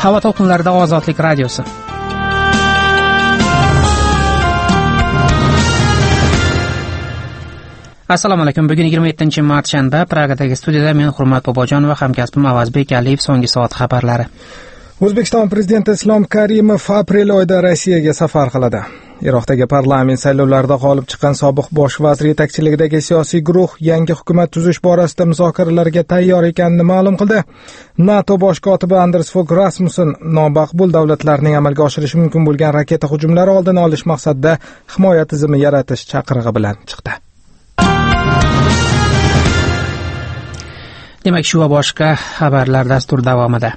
Havo to'lqinlarida Ozodlik radiosi. Assalomu alaykum. Bugun 27-mart shanba. Pragadagi studiyada men Hurmat Bobojon va hamkasbim Avazbek Aliyev. So'nggi soat xabarlari. O'zbekiston prezidenti Islom Karimov aprel oyida Rossiyaga safar qiladi. Iroqdagi parlament saylovlarida g'olib chiqqan sobiq bosh vazir yetakchiligidagi siyosiy guruh yangi hukumat tuzish borasida muzokaralarga tayyor ekanini ma'lum qildi. NATO bosh kotibi Anders Fogh Rasmussen nomaqbul davlatlarning amalga oshirishi mumkin bo'lgan raketa hujumlari oldini olish maqsadida himoya tizimi yaratish chaqirig'i bilan chiqdi. Demak, shu va boshqa xabarlar dastur davomida.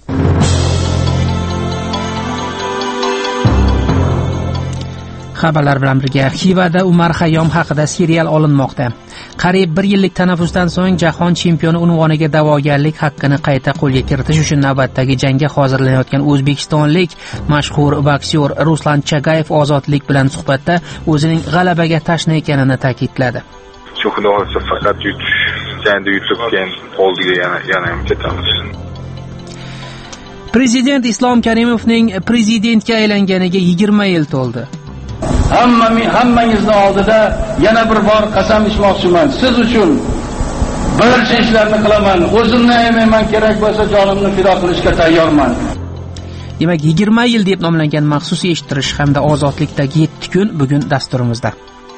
Xabarlar bilan birga Xivada Umar Xayyom haqida serial olinmoqda. Qariyb 1 yillik tanaffusdan so'ng jahon chempioni unvoniga da'vogarlik haqqini qayta qo'lga kiritish uchun navbatdagi jangga hozirlanayotgan o'zbekistonlik mashhur boksyor Ruslan Chagayev Ozodlik bilan suhbatda o'zining g'alabaga tashna ekanini ta'kidladi. Shu xudo xohlasa faqat jangda yutib keyin oldiga yana ham ketamiz. Prezident Islom Karimovning prezidentga aylanganiga 20 yil to'ldi. Hammangizni oldida yana bir bor qasam ichmoqchiman. Siz uchun barcha ishlarni qilaman. O'zimni aymayman, kerak bo'lsa jonimni fido qilishga tayyorman. Demak, 20 yil deb nomlangan maxsus eshittirish hamda ozodlikdagi 7 kun bugun dasturimizda.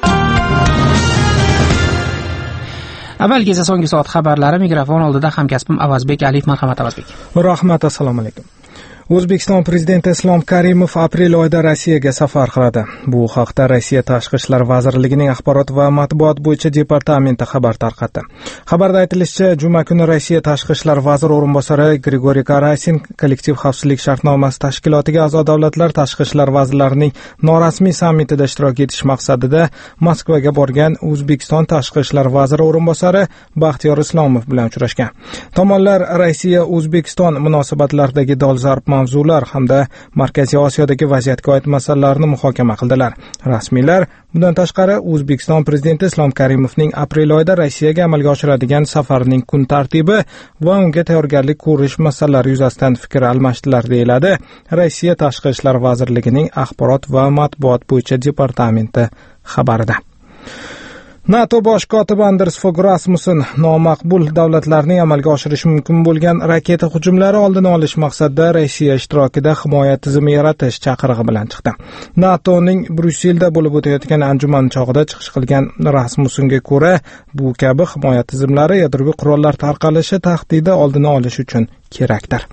Avvalgi esa so'nggi soat xabarlari. Mikrofon oldida hamkasbim Avazbek Aliyev. Marhamat Avazbek. Rahmat, assalomu alaykum. O'zbekiston prezidenti Islom Karimov aprel oyida Rossiyaga safar qiladi. Bu haqda Rossiya Tashqi ishlar vazirligining axborot va matbuot bo'yicha departamenti xabar tarqatdi. Xabarda aytilishicha, juma kuni Rossiya Tashqi ishlar vaziri o'rinbosari Grigoriy Karasin kollektiv xavfsizlik shartnomasi tashkilotiga a'zo davlatlar tashqi ishlar vazirlarining norasmiy sammitida ishtirok etish maqsadida Moskvaga borgan O'zbekiston Tashqi ishlar vaziri o'rinbosari Baxtiyor Islomov bilan uchrashgan. Tomonlar Rossiya-O'zbekiston munosabatlaridagi dolzarb mavzular hamda Markaziy Osiyodagi vaziyatga oid masalalarni muhokama qildilar. Rasmiylar bundan tashqari O'zbekiston prezidenti Islom Karimovning aprel oyida Rossiyaga amalga oshiradigan safarining kun tartibi va unga tayyorgarlik ko'rish masalalari yuzasidan fikr almashdilar, deyiladi Rossiya Tashqi ishlar vazirligining axborot va matbuot bo'yicha departamenti xabarida. NATO bosh kotibi Anders Fogh Rasmussen nomaqbul davlatlarning amalga oshirishi mumkin bo'lgan raketa hujumlari oldini olish maqsadida Rossiya ishtirokida himoya tizimi yaratish chaqirig'i bilan chiqdi. NATOning Bryusselda bo'lib o'tayotgan anjuman chog'ida chiqish qilgan Rasmussenga ko'ra, bu kabi himoya tizimlari yadroviy qurollar tarqalishi tahdidi oldini olish uchun kerakdir.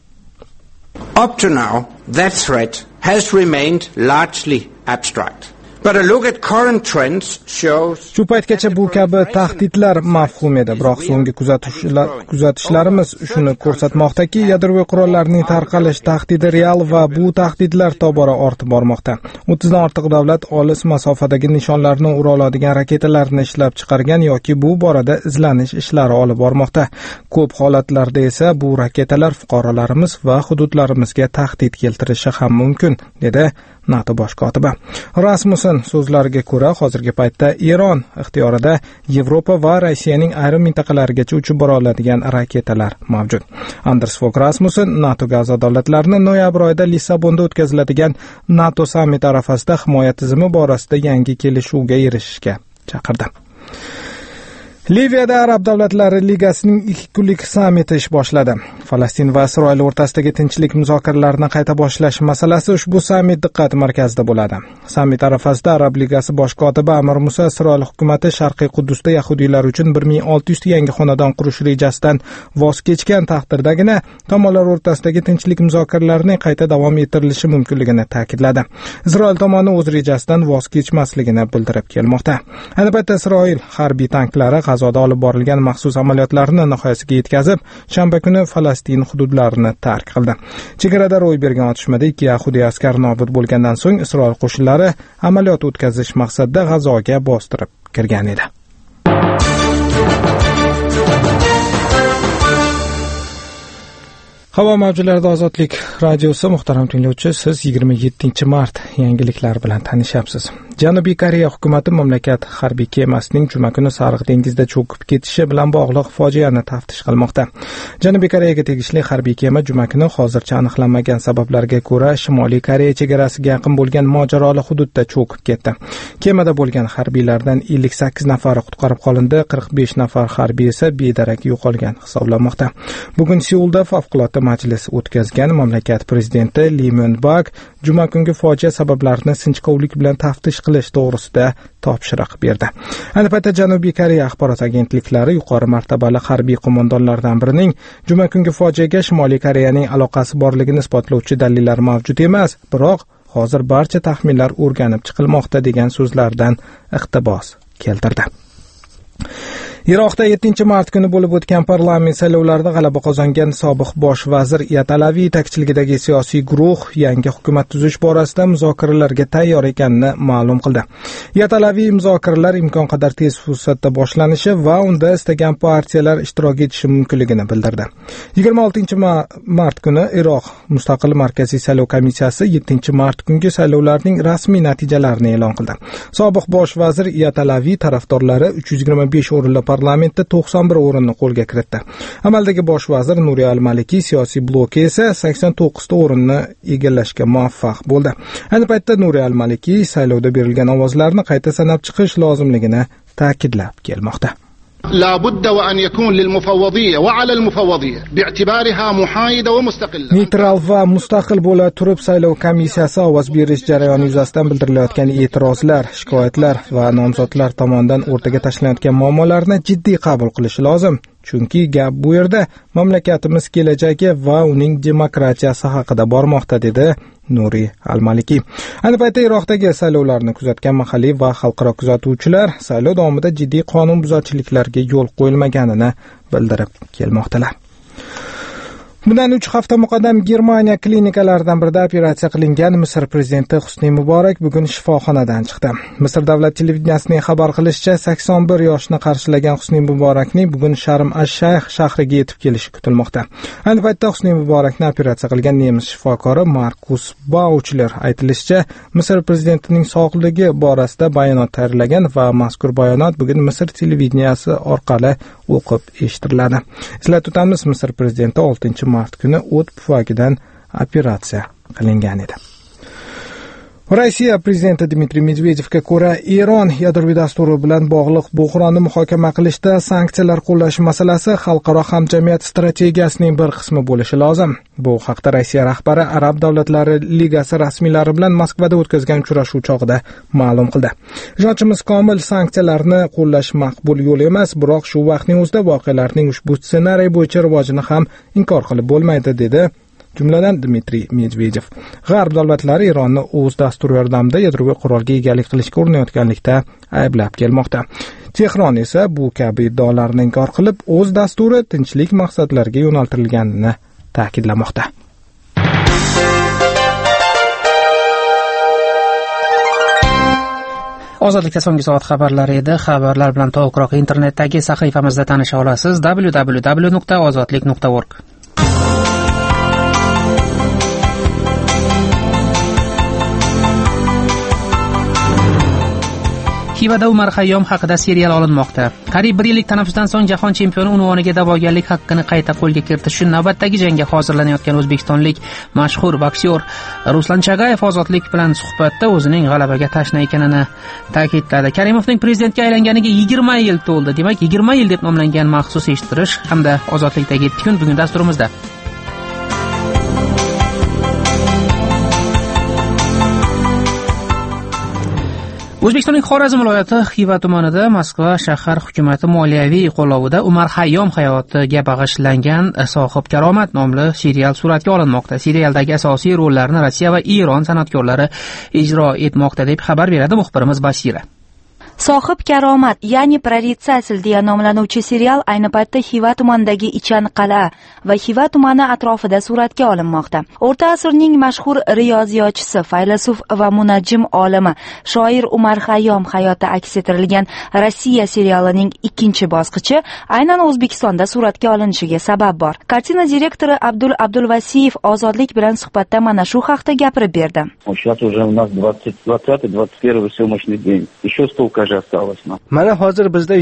Up to now, that threat has remained largely abstract. But a look at current trends shows. Shu paytgacha bu kabi tahdidlar mavhum edi, biroq so'nggi kuzatishlarimiz shuni ko'rsatmoqdaki, yadroviy qurollarning tarqalish tahdidi real va bu tahdidlar tobora ortib bormoqda. 30 dan ortiq davlat olis masofadagi nishonlarni ura oladigan raketalarni ishlab chiqargan yoki bu borada izlanish ishlari olib bormoqda. Ko'p holatlarda esa bu raketalar fuqarolarimiz va hududlarimizga tahdid keltirishi ham mumkin, dedi NATO bosh kotibi. Rasmussen so'zlariga ko'ra, hozirgi paytda Eron ixtiyorida Yevropa va Rossiyaning ayrim mintaqalarigacha uchib bora oladigan raketalar mavjud. Anders Fogh Rasmussen NATOga a'zo davlatlarni noyabr oyida Lissabonda o'tkaziladigan NATO sammiti arafasida himoya tizimi borasida yangi kelishuvga erishishga chaqirdi. Liviyada Arab davlatlari ligasining 2 kunlik sammiti ish boshladi. Falastin va Isroil o'rtasidagi tinchlik muzokaralarini qayta boshlash masalasi ushbu sammit diqqat markazida bo'ladi. Sammit arafasida Arab ligasi bosh kotibi Amir Musa Isroil hukumati Sharqiy Quddusda yahudiylar uchun 1600 ta yangi xonadon qurish rejasidan voz kechgan taqdirdagina tomonlar o'rtasidagi tinchlik muzokaralarining qayta davom ettirilishi mumkinligini ta'kidladi. Isroil tomoni o'z rejasidan voz kechmasligini bildirib kelmoqda. Ayni paytda Isroil harbiy tanklari G'azoda olib borilgan maxsus amaliyotlarni nihoyasiga yetkazib, shanba kuni Falastin hududlarini tark qildi. Chegarada ro'y bergan otishmada 2 yahudiy askar nobud bo'lgandan so'ng Isroil qo'shinlari amaliyot o'tkazish maqsadida G'azoga bostirib kirgan edi. Havo mavjlarida Ozodlik radiosi. Muhtaram tinglovchi, siz 27 mart yangiliklari bilan tanishyapsiz. Janubiy Koreya hukumati mamlakat harbiy kemasining juma kuni Sariq dengizda cho'kib ketishi bilan bog'liq fojiani taftish qilmoqda. Janubiy Koreyaga tegishli harbiy kema juma kuni hozircha aniqlanmagan sabablarga ko'ra Shimoliy Koreya chegarasiga yaqin bo'lgan mojaroli hududda cho'kib ketdi. Kemada bo'lgan harbiylardan 58 nafari qutqarib qolindi, 45 nafar harbiy esa bedarak yo'qolgan hisoblanmoqda. Bugun Seulda favqulodda majlis o'tkazgan mamlakat prezidenti Lee Myung-bak juma kungi fojia sabablarini sinchkovlik bilan taftish qilish to'g'risida topshiriq berdi. Ayni paytda Janubiy Koreya axborot agentliklari yuqori martabali harbiy qo'mondonlardan birining juma kungi fojiaga Shimoliy Koreyaning aloqasi borligini isbotlovchi dalillar mavjud emas, biroq hozir barcha taxminlar o'rganib chiqilmoqda degan so'zlardan iqtibos keltirdi. Iroqda 7-mart kuni bo'lib o'tgan parlament saylovlarida g'alaba qozongan sobiq bosh vazir Iyad Alaviy yetakchiligidagi siyosiy guruh yangi hukumat tuzish borasida muzokaralarga tayyor ekanini ma'lum qildi. Iyad Alaviy muzokaralar imkon qadar tez fursatda boshlanishi va unda istagan partiyalar ishtirok etishi mumkinligini bildirdi. 26-mart kuni Iroq Mustaqil markaziy saylov komissiyasi 7-mart kungi saylovlarning rasmiy natijalarini e'lon qildi. Sobiq bosh vazir Iyad Alaviy tarafdorlari 325 o'rinli parlamentda 91 o'rinni qo'lga kiritdi. Amaldagi bosh vazir Nuri al-Maliki siyosiy bloki esa 89 ta o'rinni egallashga muvaffaq bo'ldi. Ayni paytda Nuri al-Maliki saylovda berilgan ovozlarni qayta sanab chiqish lozimligini ta'kidlab kelmoqda. لا بد وأن يكون للمفوضية وعلى المفوضية باعتبارها محايدة ومستقلة. Neytral va mustaqil bo'la turib saylov komissiyasi ovoz berish jarayoni yuzasidan bildirilayotgan e'tirozlar, shikoyatlar va nomzodlar tomonidan o'rtaga tashlanayotgan muammolarni jiddiy qabul qilishi lozim. Chunki gap bu yerda mamlakatimiz kelajagi va uning demokratiyasi haqida bormoqda, dedi Nuri al-Maliki. Ayni paytda Iroqdagi saylovlarni kuzatgan mahalliy va xalqaro kuzatuvchilar saylov davomida jiddiy qonunbuzarchiliklarga yo'l qo'yilmaganini bildirib kelmoqdalar. Bundan 3 hafta muqaddam Germaniya klinikalaridan birida operatsiya qilingan Misr prezidenti Husni Muborak bugun shifoxonadan chiqdi. Misr davlat televideniyasining xabar qilishicha 81 yoshni qarshilagan Husni Muborakning bugun Sharm ash-Shayx shahriga yetib kelishi kutilmoqda. Ayni paytda Husni Muborakni operatsiya qilgan nemis shifokori Markus Bauchler aytilishicha, Misr prezidentining sog'ligi borasida bayonot tayyorlagan va mazkur bayonot bugun Misr televideniyasi orqali o'qib eshitiladi. Eslatib o'tamiz, Misr prezidenti 6-mart kuni o't pufagidan operatsiya qilingan edi. Rossiya prezidenti Dmitriy Medvedevga ko'ra, Eron yadroviy dasturi bilan bog'liq bo'hronni muhokama qilishda sanksiyalar qo'llash masalasi xalqaro hamjamiyat strategiyasining bir qismi bo'lishi lozim. Bu haqda Rossiya rahbari Arab davlatlari ligasi rasmiylari bilan Moskvada o'tkazgan uchrashuv chog'ida ma'lum qildi. Ishonchimiz komil, sanksiyalarni qo'llash maqbul yo'l emas, biroq shu vaqtning o'zida voqealarning ushbu ssenariy bo'yicha rivojini ham inkor qilib bo'lmaydi, dedi jumladan Dmitriy Medvedev. G'arb davlatlari Eronni o'z dasturi yordamida yadroviy qurolga egalik qilishga urinayotganlikda ayblab kelmoqda. Tehron esa bu kabi iddaolarni inkor qilib, o'z dasturi tinchlik maqsadlariga yo'naltirilganini ta'kidlamoqda. Ozodlikda so'nggi soat xabarlari edi. Xabarlar bilan to'liqroq internetdagi sahifamizda tanisha olasiz: www.ozodlik.org. Xivada Umar Xayyom haqida serial olinmoqda. Qariyb 1 yillik tanaffusdan so'ng jahon chempioni unvoniga da'vogarlik haqqini qayta qo'lga kiritish uchun navbatdagi jangga hozirlanayotgan o'zbekistonlik mashhur boksyor Ruslan Chagayev Ozodlik bilan suhbatda o'zining g'alabaga tashna ekanini ta'kidladi. Karimovning prezidentga aylanganiga 20 yil to'ldi. Demak, 20 yil deb nomlangan maxsus eshittirish hamda Ozodlikdagi 7 kun bugun dasturimizda. O'zbekistonning Xorazm viloyati Xiva tumanida Moskva shahar hukumati moliyaviy qo'llovida Umar Xayyom hayotiga bag'ishlangan Sohib Karomat nomli serial suratga olinmoqda. Serialdagi asosiy rollarni Rossiya va Eron san'atkorlari ijro etmoqda deb xabar beradi muxbirimiz Basira. Sohib karomat, ya'ni Proritsatelь deya nomlanuvchi serial ayni paytda Xiva tumanidagi Ichan qal'a va Xiva tumani atrofida suratga olinmoqda. O'rta asrning mashhur riyoziyotchisi, faylasuf va munajjim olimi, shoir Umar Xayyom hayoti aks ettirilgan Rossiya serialining ikkinchi bosqichi aynan O'zbekistonda suratga olinishiga sabab bor. Kartina direktori Abdulvasiyev Ozodlik bilan suhbatda mana shu haqda gapirib berdi. Mana hozir bizda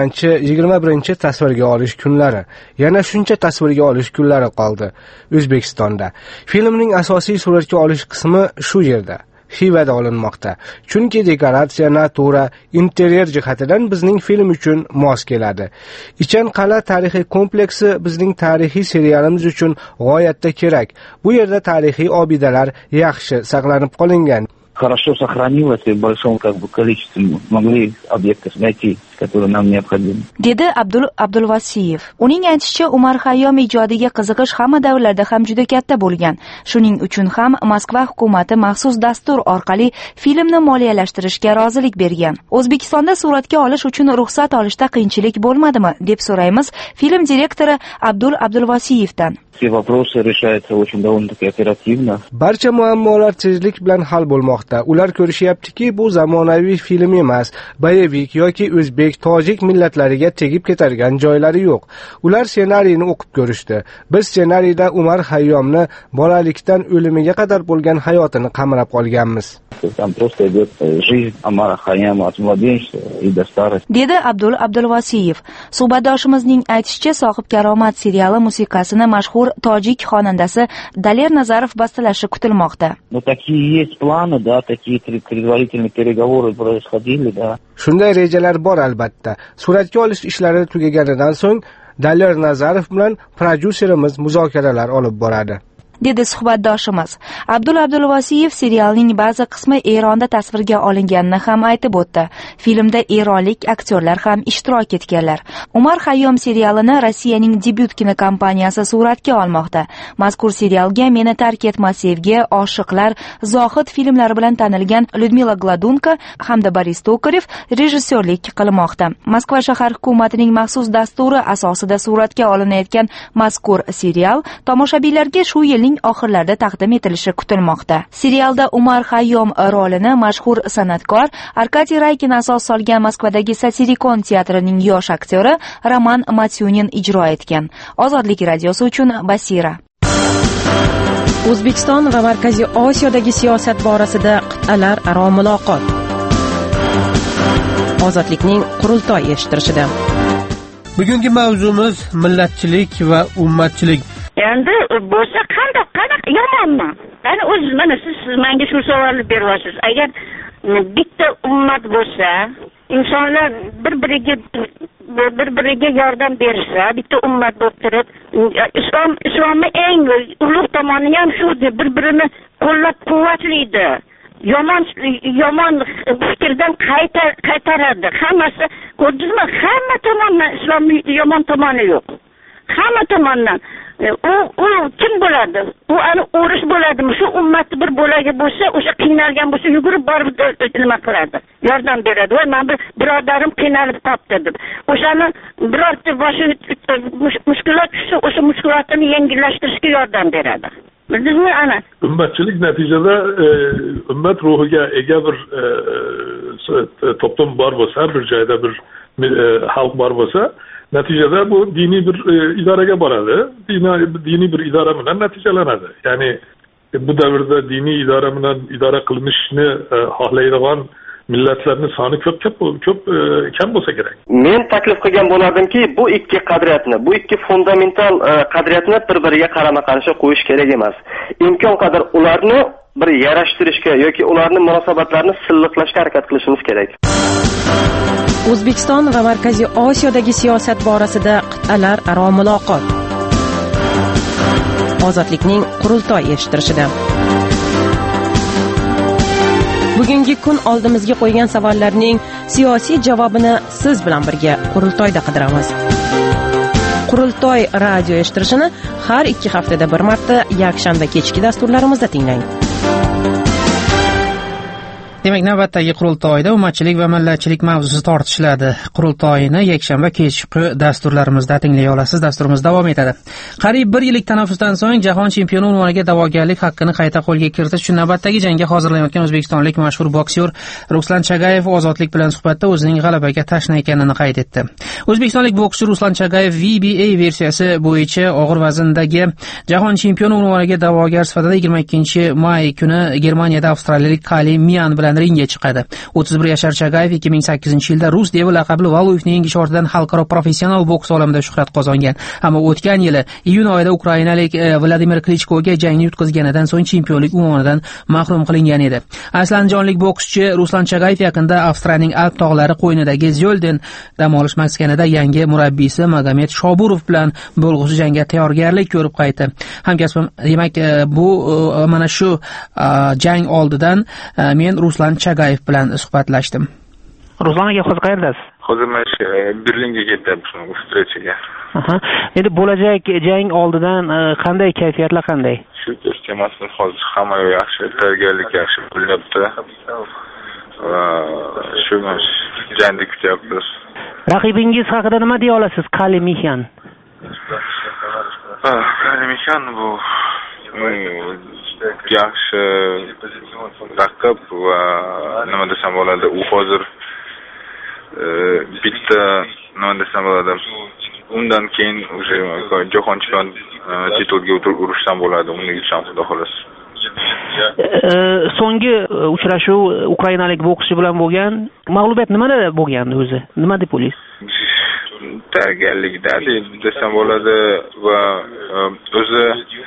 20-21 tasvirga olish kunlari, yana shuncha tasvirga olish kunlari qoldi O'zbekistonda. Filmning asosiy suratga olish qismi shu yerda, Xivada olinmoqda. Chunki dekoratsiya, natura, interyer jihatidan bizning film uchun mos keladi. Ichan qal'a tarixiy kompleksi bizning tarixiy serialimiz uchun g'oyatda kerak. Bu yerda tarixiy obidalar yaxshi saqlanib qolingan. Хорошо сохранилось и в большом количестве могли объекты найти, которые нам необходимы. Dedi Abdulvasiyev. Uning aytishicha, Umar Xayyom ijodiga qiziqish hamma davrlarda ham juda katta bo'lgan. Shuning uchun ham Moskva hukumati maxsus dastur orqali filmni moliyalashtirishga rozilik bergan. O'zbekistonda suratga olish uchun ruxsat olishda qiyinchilik bo'lmadimi, deb so'raymiz film direktori Abdulvasiyevdan. Все вопросы решаются очень довольно-таки оперативно. Barcha muammolar tezlik bilan hal bo'lmoqda. Ular ko'rishyaptiki, bu zamonaviy film emas, bayevik yoki o'zbek, tojik millatlariga tegib ketadigan joylari yo'q. Ular ssenariyni o'qib ko'rishdi. Biz ssenariyda Umar Xayyomni bolalikdan o'limiga qadar bo'lgan hayotini qamrab qolganmiz. Там просто идет жизнь Умара Xayyoma от младенчества и до старости. Dedi Abdulvasiyev. Suhbatdoshimizning aytishicha, Sohib karomat seriali musiqasini mashhur tojik xonandasi Daler Nazarov bastalashi kutilmoqda. Ну такие есть планы, да, такие предварительные переговоры происходили, да. Shunday rejalar bor albatta. Suratga olish ishlari tugaganidan so'ng Daler Nazarov bilan prodyuserimiz muzokaralar olib boradi. Dedi suhbatdoshimiz. Abdulvasiyev serialning ba'zi qismi Eronda tasvirga olinganini ham aytib o'tdi. Filmda eronlik aktyorlar ham ishtirok etganlar. Umar Xayyom serialini Rossiyaning debyut kinokompaniyasi suratga olmoqda. Mazkur serialga Meni tark etma sevgi, Oshiqlar, Zohid filmlari bilan tanilgan Lyudmila Gladunka hamda Boris Tokarev rejissyorlik qilmoqda. Moskva shahar hukumatining maxsus dasturi asosida suratga olinayotgan mazkur serial tomoshabinlarga shu yil oxirlarida taqdim etilishi kutilmoqda. Serialda Umar Xayyom rolini mashhur san'atkor Arkadiy Raykin asos solgan Moskvadagi Satirikon teatrining yosh aktyori Roman Matyunin ijro etgan. Ozodlik radiosi uchun Basira. O'zbekiston va Markaziy Osiyodagi siyosat borasida qit'alararo muloqot. Ozodlikning qurultoy eshittirishida. Bugungi mavzumiz millatchilik va ummatchilik. Endi bo'lsa qanaqa yomonmi? Qani o'z mana siz menga shu savolni beryapsiz. Agar bitta ummat bo'lsa, insonlar bir-biriga yordam bersa, bitta ummat bo'lib turib, islomning eng ulug' tomoni ham shu, bir-birini qo'llab-quvvatlaydi. Yomon fikrdan qaytaradi. Hammasi, ko'rdingizmi? Hamma tomondan islomning yomon tomoni yo'q. Hamma tomondan u kim bo'ladi? U ani o'ris bo'ladimi? Shu ummatni bir bo'lagi bo'lsa, o'sha qiynalgan bo'lsa, yugurib borib nima qiladi? Yordam beradi. Voy, men birodarim qiynalib qolibdi deb. O'shani birorta boshi mushkulot tushsa, o'sha mushkulotni yengillashtirishga yordam beradi. Bildingizmi ana? Ummatchilik natijada ummat ruhiga ega bir to'plam bor bo'lsa, bir joyda bir xalq bor bo'lsa, natijada bu diniy bir idoraga boradi. Diniy bir idora bilan natijalanadi. Ya'ni bu davrda diniy idora bilan idora qilinishni xohlaydigan millatlarning soni ko'p kam bo'lsa kerak. Men taklif qilgan bo'lardimki, bu ikki qadriyatni, bu ikki fundamental qadriyatni bir-biriga qarama-qarshi qo'yish kerak emas. Imkon qadar ularni bir yarashtirishga yoki ularning munosabatlarini silliqlashga harakat qilishimiz kerak. O'zbekiston va Markaziy Osiyodagi siyosat borasida qit'alararo muloqot. Ozodlikning qurultoy eshittirishida. Bugungi kun oldimizga qo'ygan savollarning siyosiy javobini siz bilan birga qurultoyda qidiramiz. Qurultoy radio eshittirishini har 2 haftada bir marta yakshanba kechki dasturlarimizda tinglang. Demak, navbatdagi qurultoyda ummatchilik va millatchilik mavzusi tortishiladi. Qurultoyini yakshanba kechqurun dasturlarimizda tinglay olasiz. Dasturimiz davom etadi. Qariyb 1 yillik tanaffusdan so'ng jahon chempioni unvoniga da'vogarlik haqqini qayta qo'lga kiritish uchun navbatdagi jangga hozirlanayotgan o'zbekistonlik mashhur boksyor Ruslan Chagayev Ozodlik bilan suhbatda o'zining g'alabaga tashna ekanini qayd etdi. O'zbekistonlik bokschi Ruslan Chagayev VBA versiyasi bo'yicha og'ir vazndagi jahon chempioni unvoniga da'vogar sifatida 22-may kuni Germaniyada avstraliyalik Kali Mian bilan ringga chiqadi. 31 yashar Chagayev 2008-yilda Rus devi laqabli Valuevning yengish ortidan xalqaro professional boks olamida shuhrat qozongan. Ammo o'tgan yili iyun oyida ukrainalik Vladimir Klichkoga jangni yutqazganidan so'ng chempionlik unvonidan mahrum qilingan edi. Aslanjonlik bokschi Ruslan Chagayev yaqinda Avstriyaning Alp tog'lari qo'ynidagi Zolden dam olish maskanida yangi murabbiysi Magomed Shoburov bilan bo'lg'usi jangga tayyorgarlik ko'rib qaytdi. Hamkasbim, demak, bu mana shu jang oldidan men Ruslan Chagayev bilan suhbatlashdim. Ruslan aka, hozir qayerdasiz? Hozir men Berlinga ketyapman, встречаga. Endi bo'lajak jang oldidan qanday kayfiyatlar qanday? Shu emasmi, hozir hamma yaxshi, tayyorgarlik yaxshi bo'lyapti. Shu jangni kutyapmiz. Raqibingiz haqida nima deya olasiz, Kali Mian? Kali Mian bu yaxshi raqib va nima desam bo'ladi, u hozir bitta nima desam bo'ladi, undan keyin o'sha jahon chempion titulga urushdan bo'ladi, uni yutsam xudo xohlasa. So'nggi uchrashuv ukrainalik bokschi bilan bo'lgan. Mag'lubiyat nimada bo'lgandi o'zi? Nima deb o'ylaysiz? Tayyorgarlikda desam bo'ladi va o'zi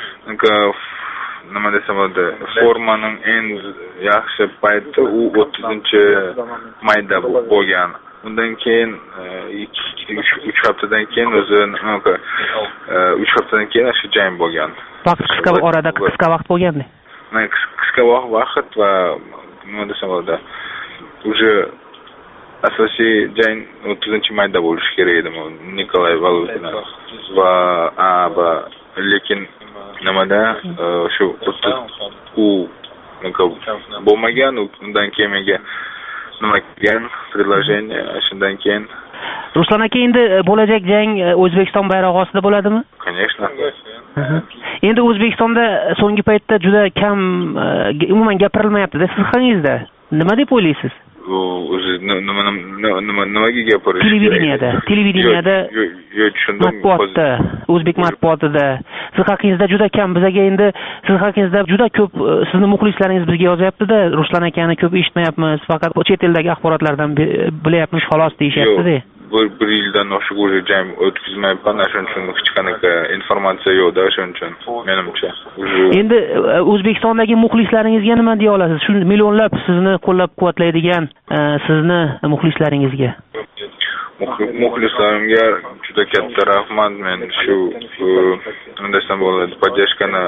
nima desam bo'ladi, formaning eng yaxshi payti u 30-mayda bo'lgan. Undan keyin 3 haftadan keyin o'zi 3 haftadan keyin shu jang bo'lgan. Vaqt qisqa orada qisqa vaqt bo'lgandi. Qisqa vaqt va nima desam bo'ladi, уже asosiy jang 30-mayda bo'lishi kerak edi Nikolay Valuevin va lekin nimada shu u bo'lmagan, undan keyin menga nima kelgan предложение, shundan keyin Ruslan aka, endi bo'lajak jang O'zbekiston bayrog'i ostida bo'ladimi? Конечно. Endi O'zbekistonda so'nggi paytda juda kam umuman gapirilmayapti-da siz haqingizda. Nima deb o'ylaysiz? O'zi nimaga gapirish? Televideniyada, matbuotda, o'zbek matbuotida siz haqingizda juda kam, bizga endi siz haqingizda juda ko'p sizni muxlislaringiz bizga yozyapti-da, Ruslan akani ko'p eshitmayapmiz, faqat chet eldagi axborotlardan bilyapmiz xolos deyishyapti-da. Bir yildan oshiq o'zi jang o'tkazmayapman, shuning uchun hech qanaqa informatsiya yo'q-da, shuning uchun menimcha. Endi O'zbekistondagi muxlislaringizga nima deya olasiz? Shu millionlab sizni qo'llab-quvvatlaydigan sizni muxlislaringizga. Muxlislarimga juda katta rahmat. Men shu nima desam bo'ladi, podдержканы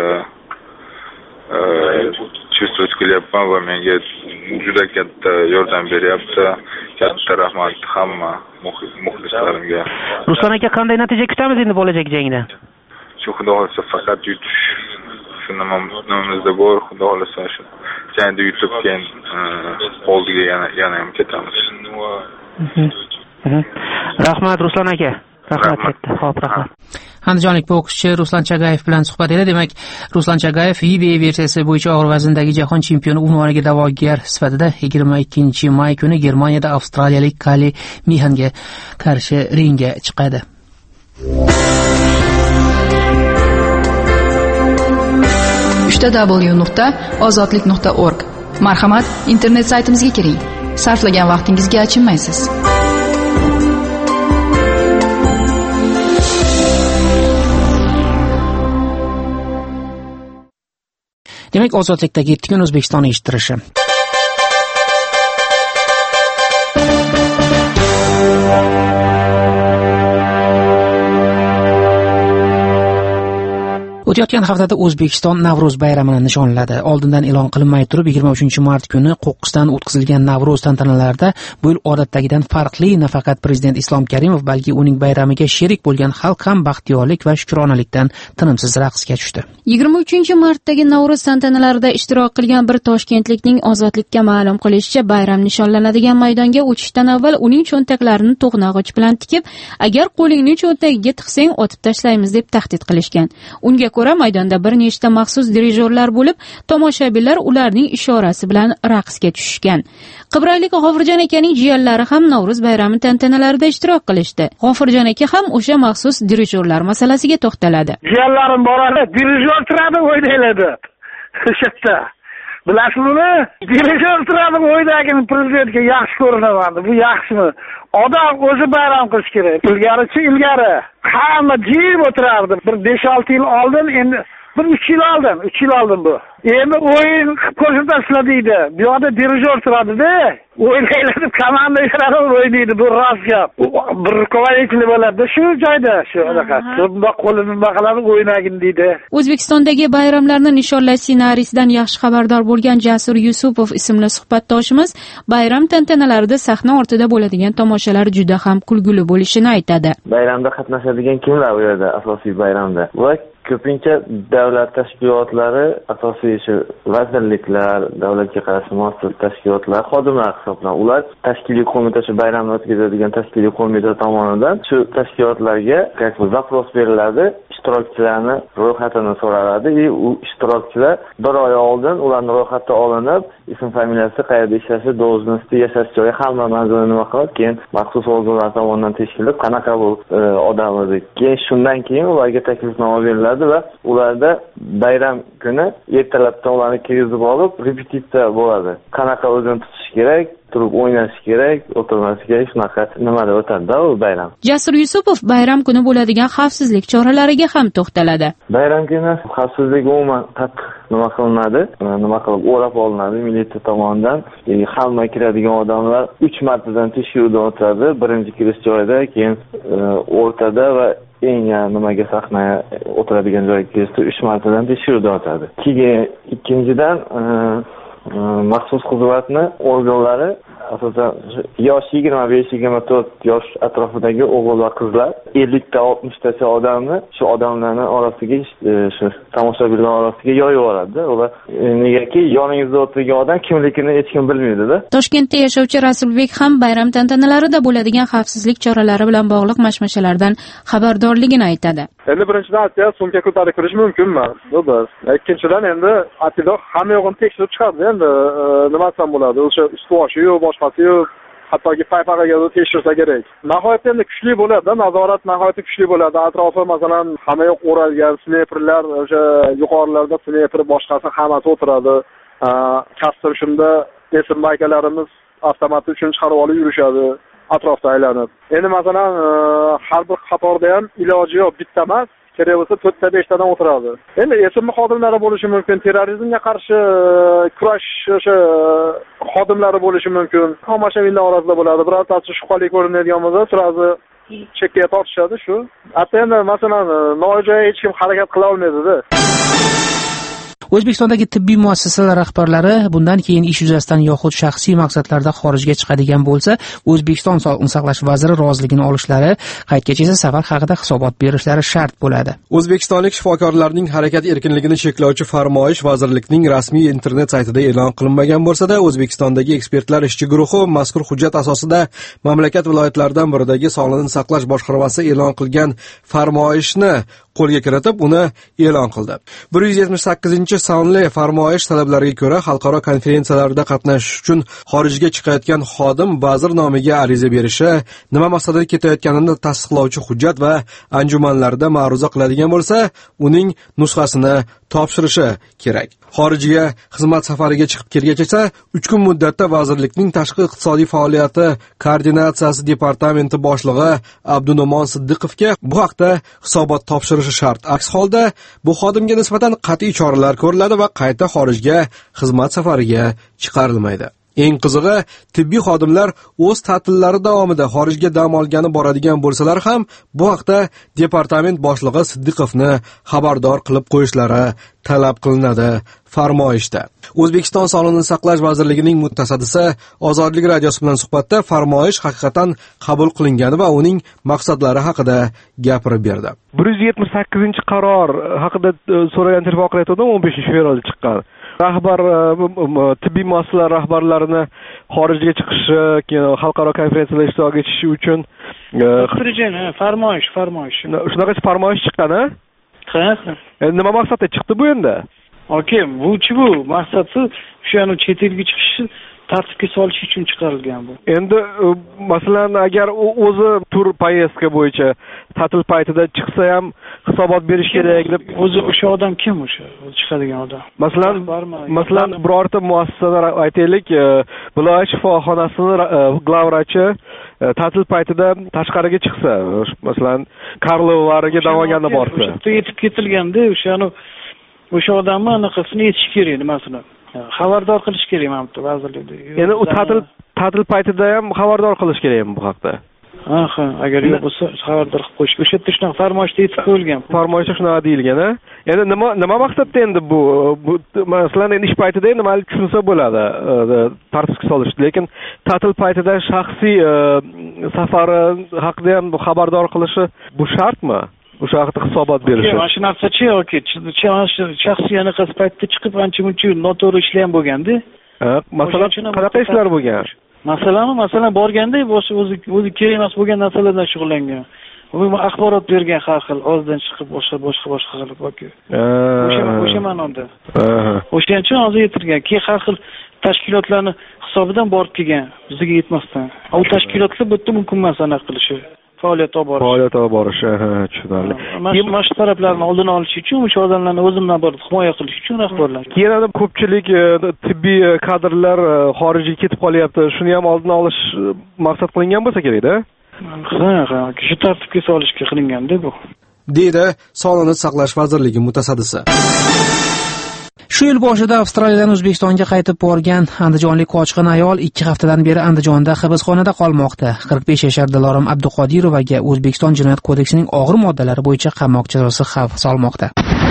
чувствовать qilyapman va menga juda katta yordam beryapti. Katta rahmat hamma muxlislarimga. Ruslan aka, qanday natija kutamiz endi bo'lajak jangdan? Shu xudo xolasa faqat yutish. Shu nimamizda bor, xudo xolasa shu jangni yutib keyin oldiga yana ham ketamiz. Rahmat Ruslan aka. Rahmat katta. Xo'p, rahmat. Andijonlik bokschi Ruslan Chagayev bilan suhbat edi. Demak, Ruslan Chagayev VBA versiyasi bo'yicha og'ir vazndagi jahon chempioni unvoniga da'vogar sifatida 22-may kuni Germaniyada avstraliyalik Kali Mianga qarshi ringga chiqadi. www.ozodlik.org. Marhamat, internet saytimizga kiring. Sarflagan vaqtingizga achinmaysiz. Demak, ozodlikdagi 7 kun O'zbekiston eshittirishi. O'tayotgan haftada O'zbekiston Navro'z bayramini nishonladi. Oldindan e'lon qilinmay turib 23-mart kuni Qo'qqisdan o'tkazilgan Navro'z tantanalarida bu yil odatdagidan farqli nafaqat Prezident Islom Karimov, balki uning bayramiga sherik bo'lgan xalq ham baxtiyorlik va shukronalikdan tinimsiz raqsga tushdi. 23-martdagi Navro'z tantanalarida ishtirok qilgan bir toshkentlikning Ozodlikka ma'lum qilishicha, bayram nishonlanadigan maydonga o'tishdan avval uning cho'ntaklarini to'g'nog'ich bilan tikib, agar qo'lingni cho'ntagiga tiqsang otib tashlaymiz deb tahdid qilishgan. Unga ko'ra maydonda bir nechta maxsus dirijorlar bo'lib, tomoshabinlar ularning ishorasi bilan raqsga tushishgan. Qibraylik G'ofirjon akaning jiyanlari ham Navro'z bayrami tantanalarida ishtirok qilishdi. G'ofirjon aka ham o'sha maxsus dirijorlar masalasiga to'xtaladi. Jiyanlarim boradi, dirijor turadi o'ynaydi. O'sha bilasizmi? Dirijor turadi o'ynagani prezidentga yaxshi ko'rinaman. Bu yaxshimi? Odam o'zi bayram qilish kerak. Ilgari hamma jim o'tirardi. Bir 5-6 yil oldin, endi bir 3 yil oldin bu. Endi o'yin ko'rsatasizlar deydi. Bu yerda dirijor turadi-da. O'ynaylar deb komanda yaralab o'ynaydi. Bu rost gap. Bir ko'valikli bo'ladi. Shu joyda, shu anaqa. Bunda qo'lini baqalab o'ynagin deydi. O'zbekistondagi bayramlarni nishonlash ssenariysidan yaxshi xabardor bo'lgan Jasur Yusupov ismli suhbatdoshimiz bayram tantanalarida sahna ortida bo'ladigan tomoshalar juda ham kulguli bo'lishini aytadi. Bayramda qatnashadigan kimlar u yerda asosiy bayramda? Ular ko'pincha davlat tashkilotlari, asosiy shu vazirliklar, davlatga qarashli mas'ul tashkilotlar xodimlari hisoblanadi. Ular tashkiliy qo'mita, shu bayramni o'tkazadigan tashkiliy qo'mita tomonidan shu tashkilotlarga zapros beriladi, ishtirokchilarni ro'yxatini so'raladi va u ishtirokchilar bir oy oldin ularning ro'yxati olinib, ism familiyasi, qayerda ishlashi, должности, yashash joyi, hamma manzilini nima qilib, keyin maxsus organlar tomonidan tekshirib, qanaqa bu odam o'zi. Shundan keyin ularga taklifnoma beriladi va ularda bayram kuni ertalabdan ularni kirgizib olib, repetitsiya bo'ladi. Qanaqa o'zini tutish kerak, turib o'ynash kerak, o'tirmash kerak, shunaqa nimada o'tadi-da u bayram. Jasur Yusupov bayram kuni bo'ladigan xavfsizlik choralariga ham to'xtaladi. Bayram kuni xavfsizlik umuman nima qilinadi, nima qilib o'rab olinadi militsiya tomonidan. Hamma kiradigan odamlar 3 martadan tekshiruvdan o'tadi. Birinchi kirish joyida, keyin o'rtada va eng nimaga sahna o'tiradigan joyga kirishda 3 martadan tekshiruvdan o'tadi. Keyin ikkinchidan maxsus xizmatni organlari asosan yosh 25-24 yosh atrofidagi o'g'il va qizlar 50 ta 60 tacha odamni shu odamlarning orasiga, shu tomoshabinlar orasiga yoyib yuboradi. Ular negaki yoningizda o'tirgan odam kimligini hech kim bilmaydi-da. Toshkentda yashovchi Rasulbek ham bayram tantanalarida bo'ladigan xavfsizlik choralari bilan bog'liq mashmashalardan xabardorligini aytadi. Endi birinchidan aytsa, sumka ko'tarib kirish mumkin emas. Bu bir. Ikkinchidan endi atiloq hamma yo'g'ini tekshirib chiqadi. Endi nima desam bo'ladi? O'sha ust-boshi yo'q, boshqasi yo'q. Hattoki paypag'iga tekshirsa kerak. Nihoyatda endi kuchli bo'ladi, nazorat nihoyatda kuchli bo'ladi. Atrofi masalan hamma yoq o'ralgan, snayperlar, o'sha yuqorilarda snayper boshqasi hammasi o'tiradi. Kastim shunda esirma akalarimiz avtomatni uchun chiqarib olib yurishadi. Atrofda aylanib. Endi masalan har bir qatorda ham iloji yo'q, bitta emas, kerak bo'lsa 4 ta 5 tadan o'tiradi. Endi esimli xodimlari bo'lishi mumkin, terrorizmga qarshi kurash o'sha xodimlari bo'lishi mumkin. Tomoshabinlar orasida bo'ladi. Birortasi shubhali ko'rinadigan bo'lsa, surazi chekkaga tortishadi shu. Hatto endi masalan nojo'ya hech kim harakat qila olmaydi-da. O'zbekistondagi tibbiy muassasalar rahbarlari bundan keyin ish yuzasidan yoxud shaxsiy maqsadlarda xorijga chiqadigan bo'lsa, O'zbekiston Sog'liqni saqlash vaziri roziligini olishlari, qaytgacha esa safar haqida hisobot berishlari shart bo'ladi. O'zbekistonlik shifokorlarning harakat erkinligini cheklovchi farmoyish vazirlikning rasmiy internet saytida e'lon qilinmagan bo'lsa-da, O'zbekistondagi ekspertlar ishchi guruhi mazkur hujjat asosida mamlakat viloyatlaridan biridagi Sog'liqni saqlash boshqarmasi e'lon qilgan farmoyishni qo'lga kiritib, uni e'lon qildi. 178-sonli farmoyish talablariga ko'ra, xalqaro konferensiyalarda qatnashish uchun xorijga chiqayotgan xodim vazir nomiga ariza berishi, nima maqsadida ketayotganini tasdiqlovchi hujjat va anjumanlarda ma'ruza qiladigan bo'lsa, uning nusxasini topshirishi kerak. Xorijga xizmat safariga chiqib kelgach esa 3 kun muddatda vazirlikning tashqi iqtisodiy faoliyati koordinatsiyasi departamenti boshlig'i Abdunumon Siddiqovga bu haqda hisobot topshirishi shart. Aks holda bu xodimga nisbatan qat'iy choralar ko'riladi va qayta xorijga xizmat safariga chiqarilmaydi. Eng qizig'i, tibbiy xodimlar o'z ta'tillari davomida xorijga dam olgani boradigan bo'lsalar ham, bu haqda departament boshlig'i Siddiqovni xabardor qilib qo'yishlari talab qilinadi farmoyishda. O'zbekiston Sog'liqni saqlash vazirligining mutasaddisi Ozodlik radiosi bilan suhbatda farmoyish haqiqatan qabul qilingani va uning maqsadlari haqida gapirib berdi. 178-qaror haqida so'ragan telefon qilayotgandim, 15-fevralda chiqqan. Rahbar tibbiy muassasalar rahbarlarini xorijga chiqishi, xalqaro konferensiyalarda ishtirok etishi uchun farmoyish. Shunaqa farmoyish chiqqan-a? Nima maqsadda chiqdi bu endi? Okey, bu maqsadi o'shani chet elga chiqishi tartibga solish uchun chiqarilgan bu. Endi masalan agar o'zi tur poyezdka bo'yicha ta'til paytida chiqsa ham hisobot berish kerak deb o'zi o'sha odam kim o'sha chiqadigan odam? Masalan birorta muassasalar aytaylik, viloyat shifoxonasining glavvrachi ta'til paytida tashqariga chiqsa, masalan Karlovlarga da'voganda borsa, o'sha yetib ketilganda o'sha odamni anaqasini yetish kerak, nimasini xabardor qilish kerak mana vazirlikda. Endi u ta'til paytida ham xabardor qilish kerakmi bu haqda? Ha, agar yo'q bo'lsa xabardor qilib qo'yish. O'sha yerda shunaqa farmoyishda yetib qo'yilgan. Farmoyishda shunaqa deyilgan-a? Endi nima maqsadda endi bu masalan ish paytida nimani tushunsa bo'ladi, tartibga solish, lekin ta'til paytida shaxsiy safari haqida ham xabardor qilishi bu shartmi? O'sha haqida hisobot berishi. Mana shu narsa-chi yoki shaxsiy anaqasi paytda chiqib ancha-muncha noto'g'ri ishlar ham bo'lganda. Masalan, qanaqa ishlar bo'lgan? Masalan borganda o'zi kerak emas bo'lgan narsalardan shug'ullangan. Umuman axborot bergan har xil, ozdan chiqib boshqa qilib yoki. O'sha ma'noda. O'shaning uchun hozir yetirgan. Keyin har xil tashkilotlarni hisobidan borib kelgan, bizga yetmasdan. U tashkilotlar bu yerda mumkin emas aniq qilishi. Faoliyat olib borish, tushunarli. Mana shu taraflarni oldini olish uchun o'sha odamlarni o'zimdan borib himoya qilish uchun rahbarlar. Keyin ko'pchilik tibbiy kadrlar xorijga ketib qolyapti. Shuni ham oldini olish maqsad qilingan bo'lsa kerak-da. Shu tartibga solishga qilingan-da bu. deydi Sog'liqni saqlash vazirligi mutasaddisi. Shu yil boshida Avstraliyadan O'zbekistonga qaytib borgan andijonlik qochqin ayol 2 haftadan beri Andijonda hibsxonada qolmoqda. 45 yashar Dilorom Abduqodirovaga O'zbekiston Jinoyat kodeksining og'ir moddalari bo'yicha qamoq jazosi xavf solmoqda.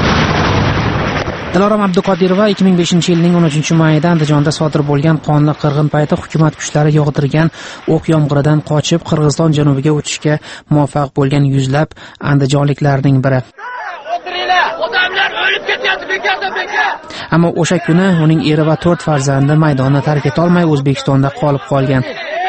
Dilorom Abduqodirova 2005-yilning 13-mayida Andijonda sodir bo'lgan qonli qirg'in payti hukumat kuchlari yog'dirgan o'q yomg'iridan qochib Qirg'iziston janubiga o'tishga muvaffaq bo'lgan yuzlab andijonliklarning biri. Odamlar o'lib ketyapti, beka. Ammo o'sha kuni uning eri va 4 farzandi maydonni tark etolmay O'zbekistonda qolib qolgan.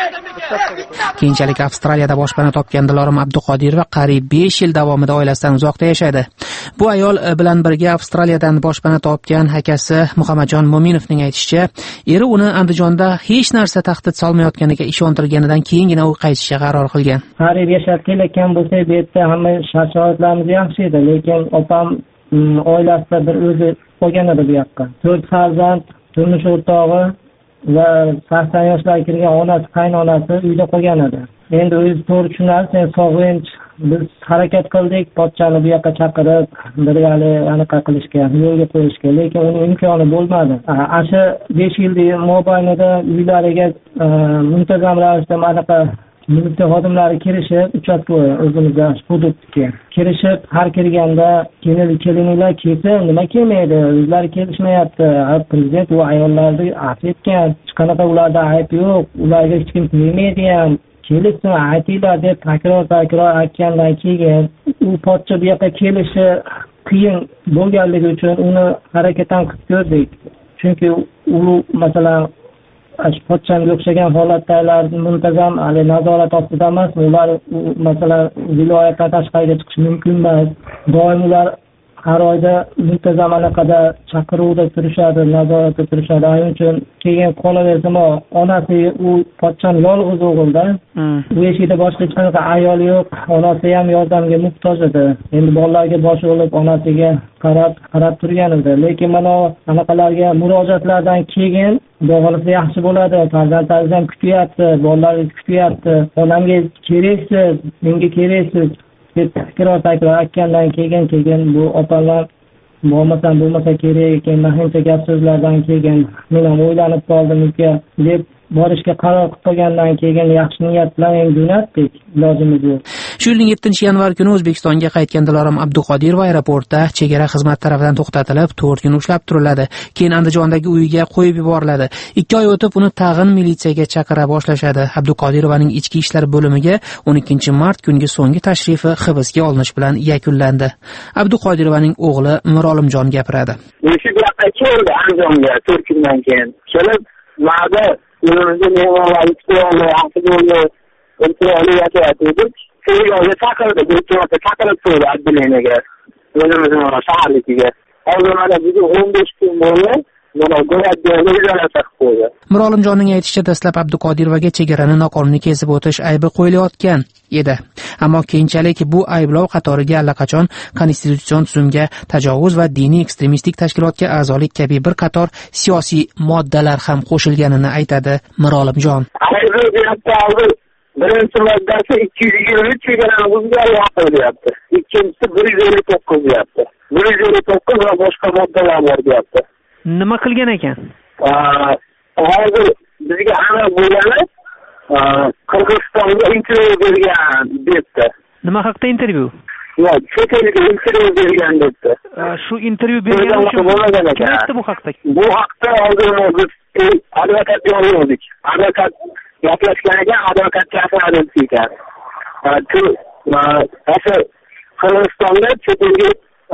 Keyinchalik Avstraliyada boshpana topgan Dilorom Abduqodirova qariyb 5 yil davomida oilasidan uzoqda yashaydi. Bu ayol bilan birga Avstraliyadan boshpana topgan akasi Muhammadjon Mo'minovning aytishicha, eri uni Andijonda hech narsa tahdid solmayotganiga ishontirganidan keyingina u qaytishga qaror qilgan. Qariyb yashab kelayotgan bo'lsa, bu yerda hamma shart-sharoitlarimiz yaxshi edi, lekin opam oilasida bir o'zi qolgan edi bu yoqqa. 4 farzand, turmush o'rtog'i va 80 yoshlarga kirgan onasi, qaynonasi uyda qolgan edi. Endi o'zi to'g'ri tushunadi, sen sog'inch, biz harakat qildik, pochchani bu yoqqa chaqirib, birgali aniqa qilishga, yo'lga qo'yishga, lekin uning imkoni bo'lmadi. Asha 5 yillik mobaynida uylariga muntazam ravishda anaqa militsiya xodimlari kirishib, uchastka o'zimizda hududga kirishib, har kirganda kelininglar kelsa, nima kelmaydi, o'zlari kelishmayapti. Prezident bu ayollarni afv etgan, hech qanaqa ularda ayb yo'q, ularga hech kim tegmaydi ham. Kelishsin, aytinglar deb takror aytgandan keyin u pochcha bu yoqqa kelishi qiyin bo'lganligi uchun uni harakatdan qilib ko'rdik. Chunki u masalan pochchanga o'xshagan holatdalar muntazam nazorat ostida emas, ular masalan viloyatdan tashqariga chiqish mumkin emas. Doim ular har oyda muntazam anaqada chaqiruvda turishadi, nazoratda turishadi. Shuning uchun keyin qolaversa, onasi u pochchani yolg'iz o'g'ilda. U eshikda boshqa hech qanaqa ayol yo'q, onasi ham yordamga muhtoj edi. Endi bolalarga bosh olib onasiga qarab turgan edi. Lekin mana anaqalarga murojaatlardan keyin bog'lisi yaxshi bo'ladi, farzandlaringiz ham kutyapti, bolalaringiz kutyapti, onamga keraksiz, menga keraksiz deb takror aytgandan keyin bu opalar bo'lmasa kerak ekan, shuncha gap so'zlardan keyin men ham o'ylanib qoldim uka deb borishga qaror qilib qo'ygandan keyin yaxshi niyat bilan jo'natdik, ilojimiz yo'q. Shu yilning 7-yanvar kuni O'zbekistonga qaytgan Dilorom Abduqodirova aeroportda chegara xizmat tarafidan to'xtatilib, 4 kun ushlab turiladi. Keyin Andijondagi uyiga qo'yib yuboriladi. 2 oy o'tib uni tag'in militsiyaga chaqira boshlashadi. Abduqodirovaning ichki ishlar bo'limiga 12-mart kungi so'nggi tashrifi hibsga olinish bilan yakunlandi. Abduqodirovaning o'g'li Mirolimjon gapiradi. O'sha yoqqa keldi Andijonga 4 kundan keyin. Kelib, ma'da Yolunda mehmonlar istiqbolli, ahvolli, o'rtoqli yashayotdik. Tergovga chaqirdi, deputatga chaqirib qo'ydi Abdullinaga. O'zimizning shaharligiga. Hozir mana bugun 15 kun bo'ldi. Mana go'yatga izolyatsiya qilib qo'ydi. Mirolimjonning aytishicha, dastlab Abduqodirovaga chegarani noqonuniy kesib o'tish aybi qo'yilayotgan edi. Ammo keyinchalik bu ayblov qatoriga allaqachon konstitutsion tuzumga tajovuz va diniy ekstremistik tashkilotga a'zolik kabi bir qator siyosiy moddalar ham qo'shilganini aytadi Mirolimjon. Birinchi moddasi 223 chegarani buzgan deyapti. Ikkinchisi 159 deyapti. 159 va boshqa moddalar bor deyapti. Nima qilgan ekan? Hozir bizga aniq bo'lgani Qirg'izistonga intervyu bergan debdi. Nima haqida intervyu? Yo'q, chet elga intervyu bergan debdi. Shu intervyu bergan uchun kim aytdi bu haqda? Bu haqda hozir biz advokat yo'lladik. Advokat gaplashgan ekan, advokat chaqiradi ekan. Qirg'izistonda chet elga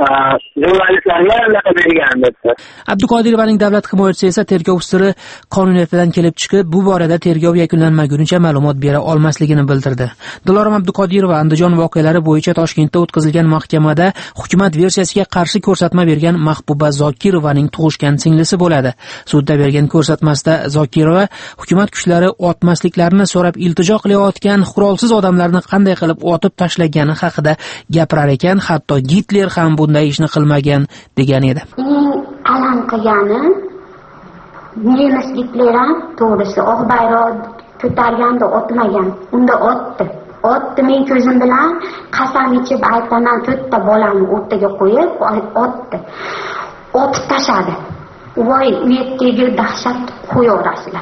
Abduqodirovaning davlat himoyachisi esa tergov siri qonuniyatidan kelib chiqib, bu borada tergov yakunlanmagunicha ma'lumot bera olmasligini bildirdi. Dilorom Abduqodirova Andijon voqealari bo'yicha Toshkentda o'tkazilgan mahkamada hukumat versiyasiga qarshi ko'rsatma bergan Mahbuba Zokirovaning tug'ishgan singlisi bo'ladi. Sudda bergan ko'rsatmasida Zokirova hukumat kuchlari otmasliklarini so'rab iltijo qilayotgan qurolsiz odamlarni qanday qilib otib tashlagani haqida gapirar ekan, hatto Gitler ham bunday ishni qilmagan degan edi. Alam qilgani nemisliklar ham to'g'risi oq bayroq ko'targanda otmagan, unda otdi. Men ko'zim bilan qasam ichib aytaman, 4 ta bolamni o'rtaga qo'yib otdi. Otib tashladi. Voy, u yerdagi dahshat qo'yaverasizlar.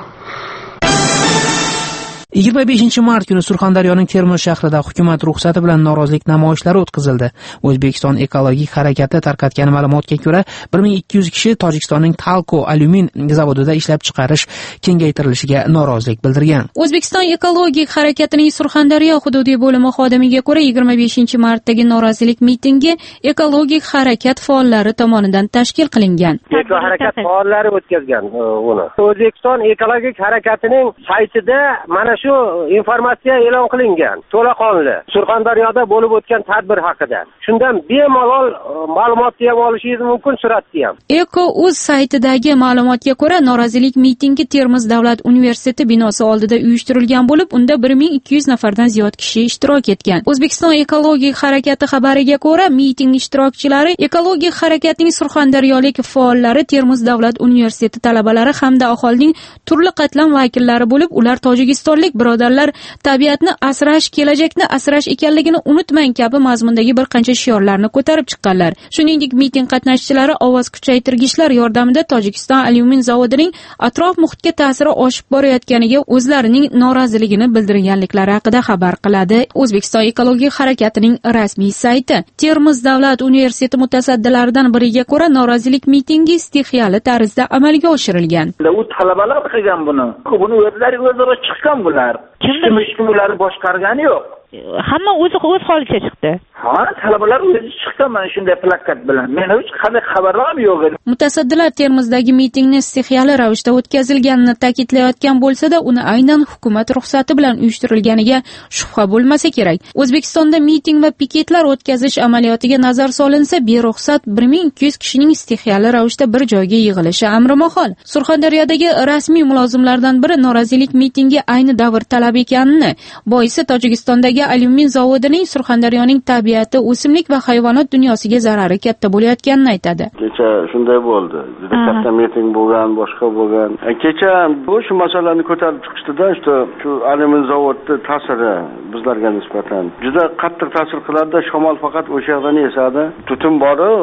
25-mart kuni Surxondaryoning Termiz shahrida hukumat ruxsati bilan norozilik namoyishlari o'tkazildi. O'zbekiston ekologik harakati tarqatgan ma'lumotga ko'ra, 1200 kishi Tojikistonning Talko alyumin zavodida ishlab chiqarish kengaytirilishiga norozilik bildirgan. O'zbekiston ekologik harakatining Surxondaryo hududiy bo'limi xodimiga ko'ra, 25-martdagi norozilik mitingi ekologik harakat faollari tomonidan tashkil qilingan. Eko harakat faollari o'tkazgan uni. O'zbekiston ekologik harakatining saytida mana shu informatsiya e'lon qilingan, to'laqonli. Surxondaryoda bo'lib o'tgan tadbir haqida. Shundan bemalol ma'lumotni ham olishingiz mumkin, suratni ham. Eko.uz saytidagi ma'lumotga ko'ra, norozilik mitingi Termiz davlat universiteti binosi oldida uyushtirilgan bo'lib, unda 1200 nafardan ziyod kishi ishtirok etgan. O'zbekiston ekologik harakati xabariga ko'ra, miting ishtirokchilari ekologik harakatning surxondaryolik faollari, Termiz davlat universiteti talabalari hamda aholining turli qatlam vakillari bo'lib, ular tojikistonlik birodarlar tabiatni asrash, kelajakni asrash ekanligini unutmang kabi mazmundagi bir qancha shiorlarni ko'tarib chiqqanlar. Shuningdek, miting qatnashchilari ovoz kuchaytirgichlar yordamida Tojikiston alyumin zavodining atrof muhitga ta'siri oshib borayotganiga o'zlarining noroziligini bildirganliklari haqida xabar qiladi O'zbekiston ekologik harakatining rasmiy sayti. Termiz davlat universiteti mutasaddilaridan biriga ko'ra, norozilik mitingi istixyali tarzda amalga oshirilgan. U talabalar qilgan buni. Buni o'zlari o'zaro chiqqan bular. Kim ularni boshqargani yo'q. Hamma o'z holicha chiqdi. Ha, talabalar o'zi chiqqan mana shunday plakat bilan. Men hech qanday xabarim yo'q edi. Mutasaddilar Termizdagi mitingni istixyali ravishda o'tkazilganini ta'kidlayotgan bo'lsa-da, uni aynan hukumat ruxsati bilan uyushtirilganiga shubha bo'lmasa kerak. O'zbekistonda miting va piketlar o'tkazish amaliyotiga nazar solinsa, beruxsat 1200 kishining istixyali ravishda bir joyga yig'ilishi amri mahol. Surxondaryodagi rasmiy mulozimlardan biri norozilik mitingi ayni davr talab ekanini, boisi Tojikistondagi alyumin zavodining Surxondaryoning tabiati, o'simlik va hayvonot dunyosiga zarari katta bo'layotganini aytadi. Kecha shunday bo'ldi. Juda katta miting bo'lgan, boshqa bo'lgan. Kecha shu masalani ko'tarib chiqishdi-da, shu alyumin zavodi ta'siri bizlarga nisbatan juda qattiq ta'sir qiladi. Shamol faqat o'sha yerdan esadi. Tutun bor,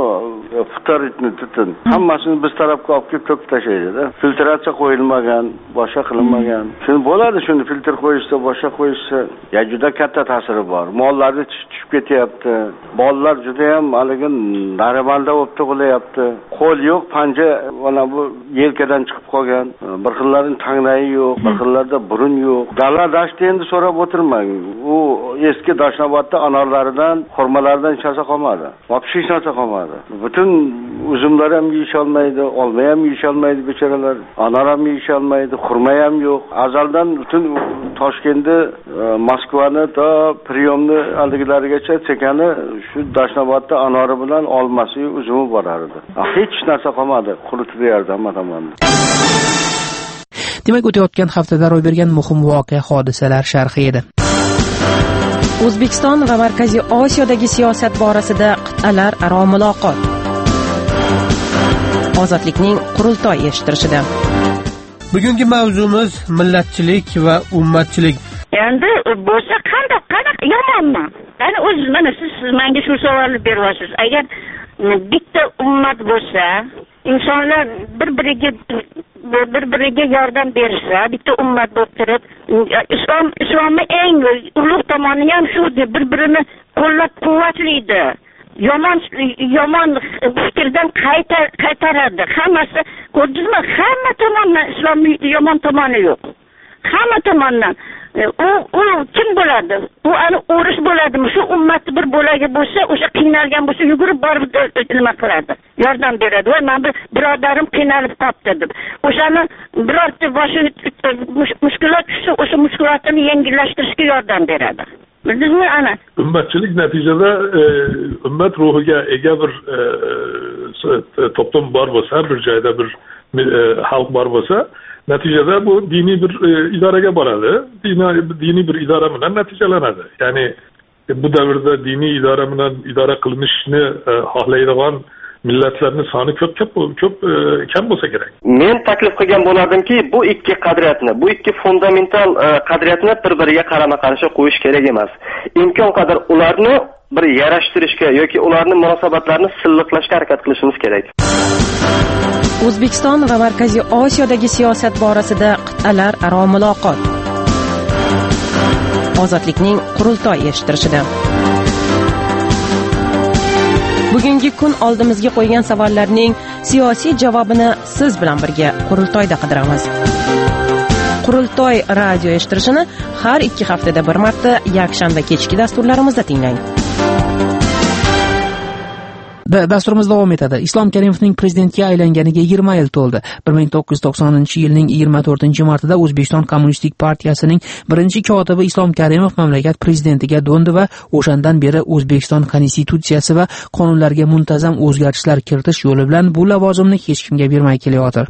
futoritni tutun hammasini biz tarafga olib kelib to'kib tashlaydida. Filtratsiya qo'yilmagan, boshqa qilinmagan. Shuni bo'ladi, shuni filtr qo'yishsa, boshqa qo'yishsa, juda katta ta'siri bor. Mollarni tushib ketyapti. Bolalar juda ham haligi narimalda bo'lib tug'ilyapti. Qo'l yo'q, panja mana bu yelkadan chiqib qolgan. Bir xillarining tanglayi yo'q, bir xillarda burun yo'q. Dala dashtni endi so'rab o'tirmang. U eski Dashnobodda anorlaridan, xurmalardan hech narsa qolmadi. Hech narsa qolmadi. Butun uzumlar ham yeyisholmaydi, olma ham yeyisholmaydi bechoralar. Anor ham yeyisholmaydi, xurma ham yo'q. Azaldan butun Toshkentni, Moskvani to Priyomni aldigilarigacha chekani shu Dashnobodda anori bilan olmasi, uzumi bor edi. Hech narsa qolmadi, quritib berdi hamma tomonni. Demak, o'tayotgan haftada ro'y bergan muhim voqea hodisalar sharhi edi. O'zbekiston va Markaziy Osiyodagi siyosat borasida qit'alararo muloqot. Ozodlikning qurultoy eshittirishida. Bugungi mavzumiz millatchilik va ummatchilik. Endi bo'lsa qanaqa yomonmi? Qani o'z mana siz menga shu savolni beryapsiz. Agar bitta ummat bo'lsa, insonlar bir-biriga yordam bersa, bitta ummat bo'lib turib, islomni eng ulug' tomoni ham shu, bir-birini qo'llab-quvvatlaydi. Yomon fikrdan qaytaradi. Hammasi, ko'rdingizmi? Hamma tomondan islomning yomon tomoni yo'q. Hamma tomondan. U kim bo'ladi? U ani o'ris bo'ladimi? Shu ummatni bir bo'lagi bo'lsa, o'sha qiynalgan bo'lsa, yugurib borib nima qiladi? Yordam beradi. Voy, men birodarim qiynalib qolibdi deb. O'shani birorta boshi mushkulot tushsa, o'sha mushkulotni yengillashtirishga yordam beradi. Bildingizmi ana? Ummatchilik natijada ummat ruhiga ega bir to'plam bor bo'lsa, bir joyda bir xalq bor bo'lsa, natijada bu diniy bir idoraga boradi. Diniy bir idora bilan natijalanadi. Ya'ni bu davrda diniy idora bilan idora qilinishni xohlaydigan millatlarning soni ko'p kam bo'lsa kerak. Men taklif qilgan bo'lardimki, bu ikki qadriyatni, bu ikki fundamental qadriyatni bir-biriga qarama-qarshi qo'yish kerak emas. Imkon qadar ularni bir yarashtirishga yoki ularning munosabatlarini silliqlashga harakat qilishimiz kerak. O'zbekiston va Markaziy Osiyodagi siyosat borasida qit'alararo muloqot. Ozodlikning qurultoy eshittirishida. Bugungi kun oldimizga qo'ygan savollarning siyosiy javobini siz bilan birga qurultoyda qidiramiz. Qurultoy radio eshittirishini har 2 haftada bir marta yakshanba kechki dasturlarimizda tinglang. Dasturimiz davom etadi. Islom Karimovning prezidentga aylanganiga 20 yil to'ldi. 1990-yilning 24-martida O'zbekiston Kommunistik partiyasining birinchi kotibi Islom Karimov mamlakat prezidentiga do'ndi va o'shandan beri O'zbekiston konstitutsiyasi va qonunlariga muntazam o'zgartishlar kiritish yo'li bilan bu lavozimni hech kimga bermay kelayotir.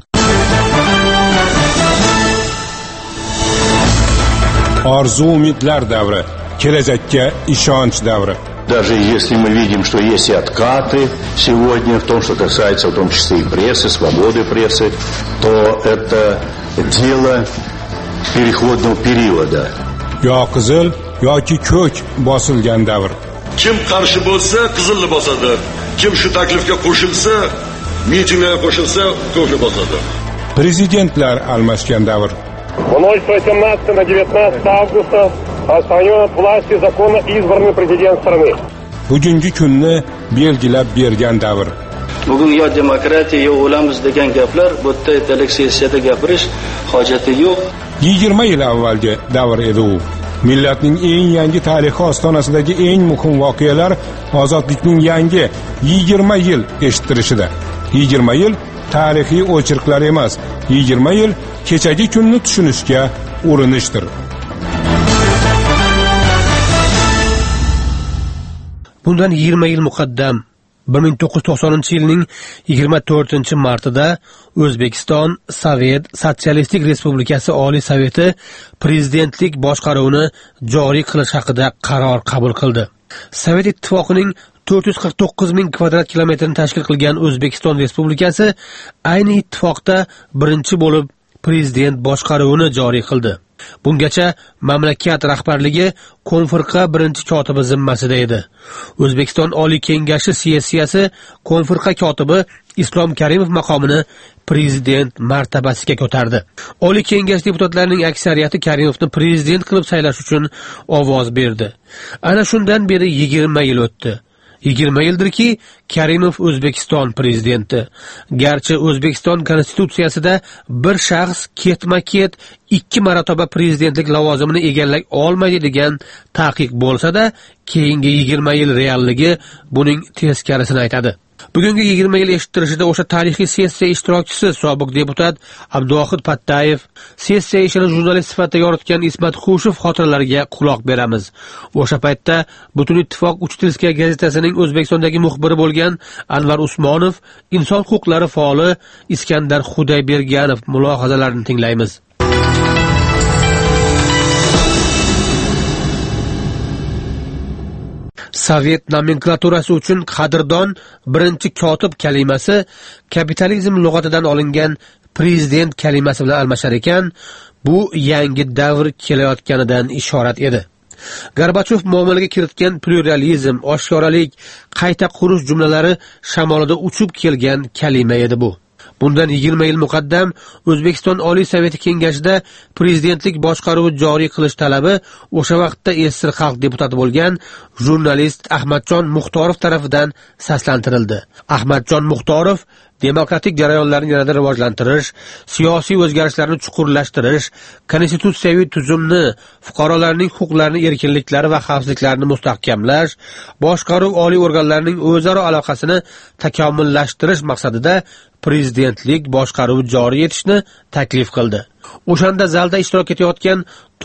Orzu-umidlar davri, kelajakka ishonch davri. Даже если мы видим, что есть и откаты сегодня, в том, что касается в том числе и прессы, свободы прессы, то это дело переходного периода. Yo qizil yoki ko'k bosilgan davr. Kim qarshi bo'lsa, qizilni bosadi. Kim shu taklifga qo'shilsa, mitinglarga qo'shilsa, ko'kni bosadi. Prezidentlar almashgan davr. Выносится 18 на 19 августа отстранен от власти законно избранный президент страны. Bugungi kunni belgilab bergan davr. Bugun yo demokratiya yo o'lamiz degan gaplar bu yerda ertalik sessiyada gapirish hojati yo'q. 20 yil avvalgi davr edi u. Millatning eng yangi tarixi ostonasidagi eng muhim voqealar ozodlikning yangi 20 yil eshittirishida. 20 yil tarixiy o'chirqlar emas, 20 yil kechagi kunni tushunishga urinishdir. Bundan 20 yil muqaddam 1990-yilning 24-martida O'zbekiston Sovet Sotsialistik Respublikasi Oliy Soveti prezidentlik boshqaruvini joriy qilish haqida qaror qabul qildi. Sovet ittifoqining 449 ming kvadrat kilometrni tashkil qilgan O'zbekiston Respublikasi ayni ittifoqda birinchi bo'lib prezident boshqaruvini joriy qildi. Bungacha mamlakat rahbarligi konfirqa birinchi kotibi zimmasida edi. O'zbekiston Oliy Kengashi sessiyasi konfirqa kotibi Islom Karimov maqomini prezident martabasiga ko'tardi. Oliy Kengash deputatlarining aksariyati Karimovni prezident qilib saylash uchun ovoz berdi. Ana shundan beri 20 yil o'tdi. 20 yildirki, Karimov O'zbekiston prezidenti. Garchi O'zbekiston konstitutsiyasida bir shaxs ketma-ket 2 marotaba prezidentlik lavozimini egallay olmaydi degan taqiq bo'lsa-da, keyingi 20 yil realligi buning teskarisini aytadi. Bugungi 20 yil eshittirishida o'sha tarixiy sessiya ishtirokchisi sobiq deputat Abduvohid Pattayev, sessiya ishini jurnalist sifatida yoritgan Ismat Xushev xotiralariga quloq beramiz. O'sha paytda Butun ittifoq Uchtilskiy gazetasining O'zbekistondagi muxbiri bo'lgan Anvar Usmonov, inson huquqlari faoli Iskandar Xudayberganov mulohazalarini tinglaymiz. Sovet nomenklaturasi uchun qadrdon birinchi kotib kalimasi kapitalizm lug'atidan olingan prezident kalimasi bilan almashar ekan, bu yangi davr kelayotganidan ishorat edi. Gorbachev muomalaga kiritgan pluralizm, oshkoralik, qayta qurish jumlalari shamolida uchib kelgan kalima edi bu. Bundan 20 yil muqaddam O'zbekiston Oliy Soveti Kengashida prezidentlik boshqaruvi joriy qilish talabi o'sha vaqtda Esir xalq deputati bo'lgan jurnalist Ahmadjon Muxtorov tarafidan saslantirildi. Ahmadjon Muxtorov demokratik jarayonlarni yanada rivojlantirish, siyosiy o'zgarishlarni chuqurlashtirish, konstitutsiyaviy tuzumni, fuqarolarning huquqlarini, erkinliklari va xavfsizliklarini mustahkamlash, boshqaruv oliy organlarining o'zaro aloqasini takomillashtirish maqsadida prezidentlik boshqaruvi joriy etishni taklif qildi. O'shanda zalda ishtirok etayotgan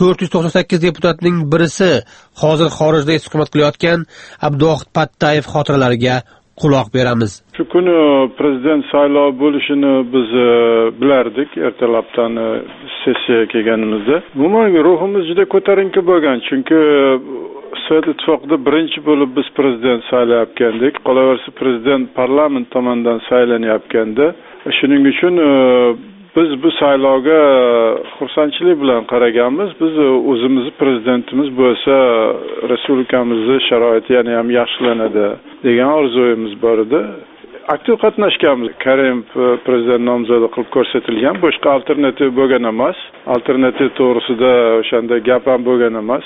498 deputatning birisi hozir xorijda istiqomat qilayotgan Abduvohid Pattayev xotiralariga quloq beramiz. Shu kuni prezident saylovi bo'lishini biz bilardik ertalabdan sessiyaga kelganimizda. Umuman ruhimiz juda ko'tarinki bo'lgan, chunki Sovet ittifoqida birinchi bo'lib biz prezident saylayotgandik. Qolaversa prezident parlament tomonidan saylanayotganda, shuning uchun biz bu saylovga xursandchilik bilan qaraganmiz. Biz o'zimizni prezidentimiz bo'lsa, respublikamizning sharoiti yana ham yaxshilanadi degan orzuyimiz bor edi. Aktiv qatnashganmiz. Karimov prezident nomzodi qilib ko'rsatilgan, boshqa alternativ bo'lgan emas. Alternativ to'g'risida o'shanda gap ham bo'lgan emas.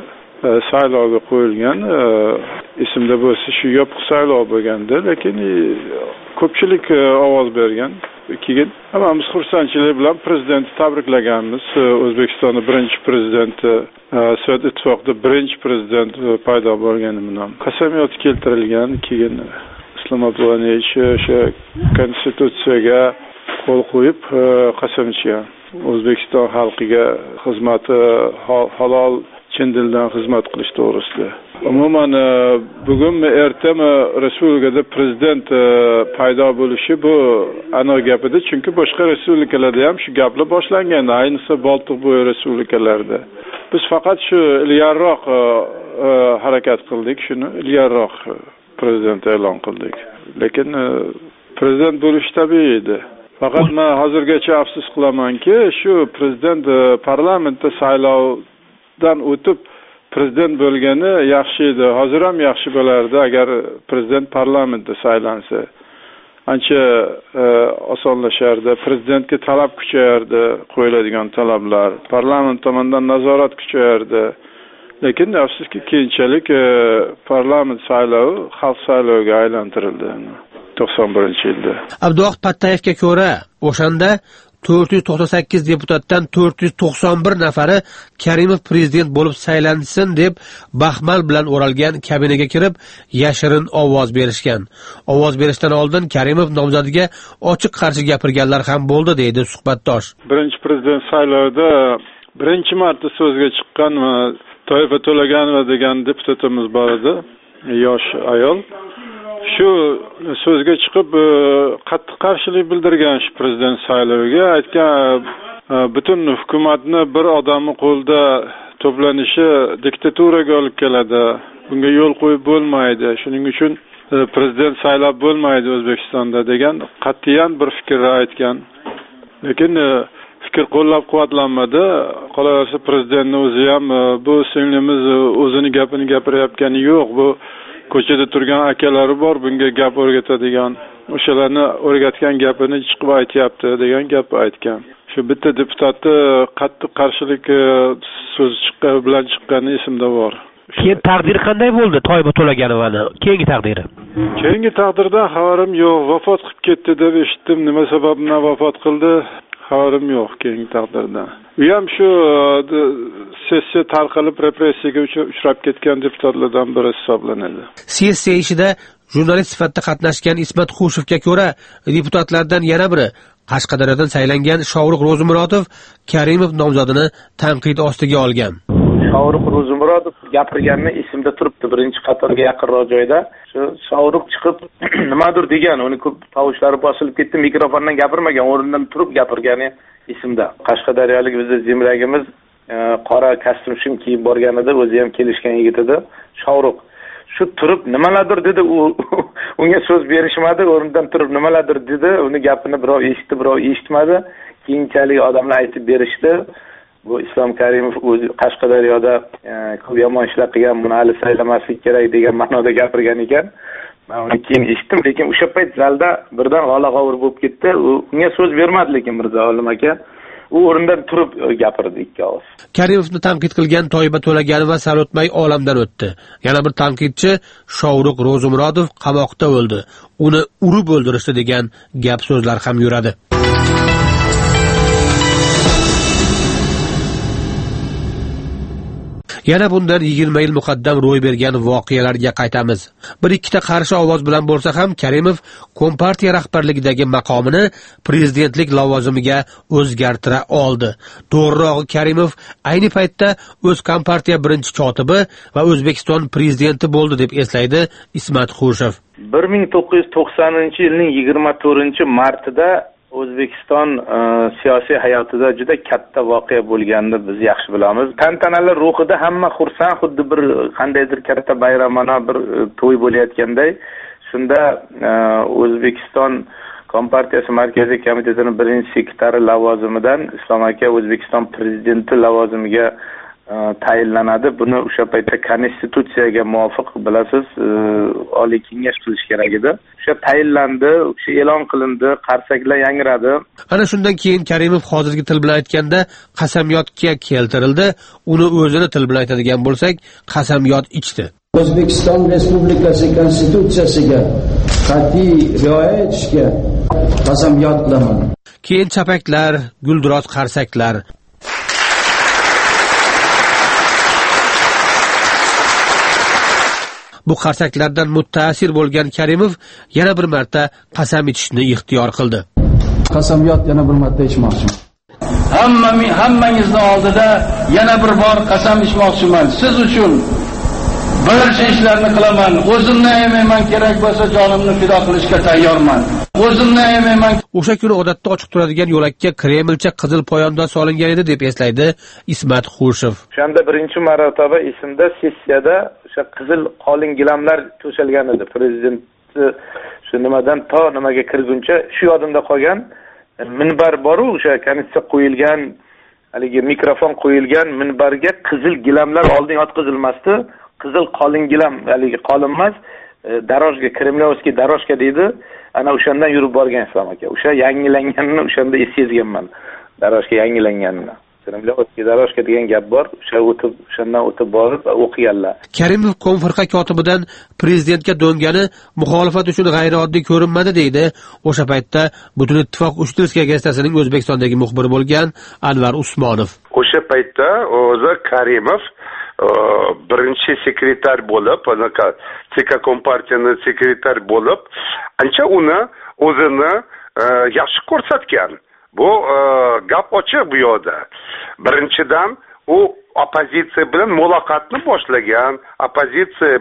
Saylovga qo'yilgan, esimda bo'lsa shu yopiq saylov bo'lganda, lekin ko'pchilik ovoz bergan. Keyin hammamiz xursandchilik bilan prezidentni tabriklaganmiz. O'zbekistonning birinchi prezidenti, Sovet ittifoqida birinchi prezident paydo bo'lgani bilan qasamyod keltirilgan. Keyin Islom Abdullayevich o'sha konstitutsiyaga qo'l qo'yib qasam ichgan. O'zbekiston xalqiga xizmati halol chin dildan xizmat qilish to'g'risida. Umuman bugunmi ertami respublikada prezident paydo bo'lishi bu aniq gap edi, chunki boshqa respublikalarda ham shu gaplar boshlangan, ayniqsa Boltiqbo'yi respublikalarida. Biz faqat shu ilgariroq harakat qildik, shuni ilgariroq prezident e'lon qildik. Lekin prezident bo'lish tabiiy edi. Faqat men hozirgacha afsus qilamanki, shu prezident parlamentda saylovdan o'tib prezident bo'lgani yaxshi edi. Hozir ham yaxshi bo'lardi agar prezident parlamentda saylansa. Ancha osonlashardi. Prezidentga talab kuchayardi, qo'yiladigan talablar. Parlament tomonidan nazorat kuchayardi. Lekin afsuski keyinchalik parlament saylovi xalq sayloviga aylantirildi 91-yilda. Abduvohid Pattayevga ko'ra, o'shanda 498 deputatdan 491 nafari Karimov prezident bo'lib saylansin deb baxmal bilan o'ralgan kabinaga kirib yashirin ovoz berishgan. Ovoz berishdan oldin Karimov nomzodiga ochiq qarshi gapirganlar ham bo'ldi, deydi suhbatdosh. Birinchi prezident saylovida birinchi marta so'zga chiqqan Toifa To'laganova degan deputatimiz bor edi, yosh ayol. Shu so'zga chiqib qattiq qarshilik bildirgan shu prezident sayloviga, aytgan butun hukumatni bir odamning qo'lida to'planishi diktaturaga olib keladi. Bunga yo'l qo'yib bo'lmaydi. Shuning uchun prezident saylab bo'lmaydi O'zbekistonda degan qat'iyan bir fikrni aytgan. Lekin fikr qo'llab-quvvatlanmadi. Qolaversa prezidentning o'zi ham bu singlimiz o'zini gapini gapirayotgani yo'q. Bu ko'chada turgan akalari bor, bunga gap o'rgatadigan. O'shalarni o'rgatgan gapini chiqib aytyapti degan gap aytgan. Shu bitta deputatni qattiq qarshilik so'zi bilan chiqqani esimda bor. Keyin taqdiri qanday bo'ldi Toyba To'laganovani? Keyingi taqdiri? Keyingi taqdirdan xabarim yo'q. Vafot qilib ketdi deb eshitdim. Nima sababdan vafot qildi? Xabarim yo'q keyingi taqdirdan. U ham shu sessiya tarqalib repressiyaga uchrab ketgan deputatlardan biri hisoblanadi. Sessiya ishida jurnalist sifatida qatnashgan Ismat Xushevga ko'ra, deputatlardan yana biri Qashqadaryodan saylangan Shovruq Ro'zimurodov Karimov nomzodini tanqid ostiga olgan. Shovruq Ro'zimurodov gapirganini esimda turibdi, birinchi qatorga yaqinroq joyda. Shu Shovruq chiqib nimadir degan, uni ko'p tovushlari bosilib ketdi, mikrofondan gapirmagan, o'rnidan turib gapirgani esimda. Qashqadaryolik bizning zemragimiz qora kostyum shim kiyib borganida, o'zi ham kelishgan yigit edi. Shovruq shu turib nimalardir dedi, unga so'z berishmadi, o'rnidan turib nimalardir dedi, uni gapini birov eshitdi, birov eshitmadi. Keyinchalik odamlar aytib berishdi. Bu Islom Karimov o'zi Qashqadaryoda ko'p yomon ishlar qilgan, buni hali saylamaslik kerak degan ma'noda gapirgan ekan. Men uni keyin eshitdim, lekin o'sha payt zalda birdan g'ala-g'ovur bo'lib ketdi. Unga so'z bermadi lekin Mirzo Olim aka. U o'rnidan turib gapirdi ikki og'iz. Karimovni tanqid qilgan Toyba To'laganova sal o'tmay olamdan o'tdi. Yana bir tanqidchi Shovruq Ro'zimurodov qamoqda o'ldi. Uni urib o'ldirishdi degan gap so'zlar ham yuradi. Yana bundan 20 yil muqaddam ro'y bergan voqealarga qaytamiz. Bir ikkita qarshi ovoz bilan bo'lsa ham Karimov Kompartiya rahbarligidagi maqomini prezidentlik lavozimiga o'zgartira oldi. To'g'rirog'i Karimov ayni paytda o'z Kompartiya birinchi kotibi va O'zbekiston prezidenti bo'ldi deb eslaydi Ismat Xushev. 1990-yilning 24-martida O'zbekiston siyosiy hayotida juda katta voqea bo'lganini biz yaxshi bilamiz. Tantanalar ruhida hamma xursand, xuddi bir qandaydir katta bayramona bir to'y bo'layotganday. Shunda O'zbekiston Kompartiyasi Markaziy komitetining birinchi sekretari lavozimidan Islom aka O'zbekiston prezidenti lavozimiga tayinlanadi. Buni o'sha paytda konstitutsiyaga muvofiq bilasiz, Oliy Kengash qilish kerak edi. O'sha tayinlandi, o'sha e'lon qilindi, qarsaklar yangradi. Ana shundan keyin Karimov hozirgi til bilan aytganda qasamyodga keltirildi. Uni o'zini til bilan aytadigan bo'lsak, qasamyod ichdi. O'zbekiston Respublikasi konstitutsiyasiga qat'iy rioya etishga qasamyod qilaman. Keyin chapaklar, guldiroz qarsaklar. Bu qarsaklardan muttaasir bo'lgan Karimov yana bir marta qasam ichishni ixtiyor qildi. Qasamyod yana bir marta ichmoqchiman. Hammangizning oldida yana bir bor qasam ichmoqchiman. Siz uchun barcha ishlarni qilaman. O'zimni yemayman, kerak bo'lsa jonimni fido qilishga tayyorman. O'zimni yemayman. O'sha kuni odatda ochiq turadigan yo'lakka Kremlcha qizil poyandozlar solingan edi deb eslaydi Ismat Xushev. O'shanda birinchi marotaba esimda sessiyada o'sha qizil qolin gilamlar to'shalgan edi. Prezident shu nimadan to nimaga kirguncha shu yodimda qolgan. Minbar bor, o'sha komissiya qo'yilgan, haligi mikrofon qo'yilgan minbarga qizil gilamlar oldin yotqizilmasdi. Qizil qolin gilam, haligi qolin emas, darojga, Kremlyovskiy darojga deydi. Ana o'shandan yurib borgan Islom aka. O'sha yangilanganini o'shanda sezganman. Darojga yangilanganini. Kremlyovskiy darojga degan gap bor. O'shandan o'tib borib o'qiganlar. Karimov konfirqa kotibidan prezidentga dongani muxolifat uchun g'ayrioddiy ko'rinmadi deydi. O'sha paytda Butun ittifoq Uchtilskiy gazetasining O'zbekistondagi muxbiri bo'lgan Anvar Usmonov. O'sha paytda o'zi Karimov birinchi sekretar bo'lib, CK Kompartiyaning sekretar bo'lib, ancha uni o'zini yaxshi ko'rsatgan. Bu gap ochiq bu yo'da. Birinchidan u oppozitsiya bilan muloqotni boshlagan, oppozitsiya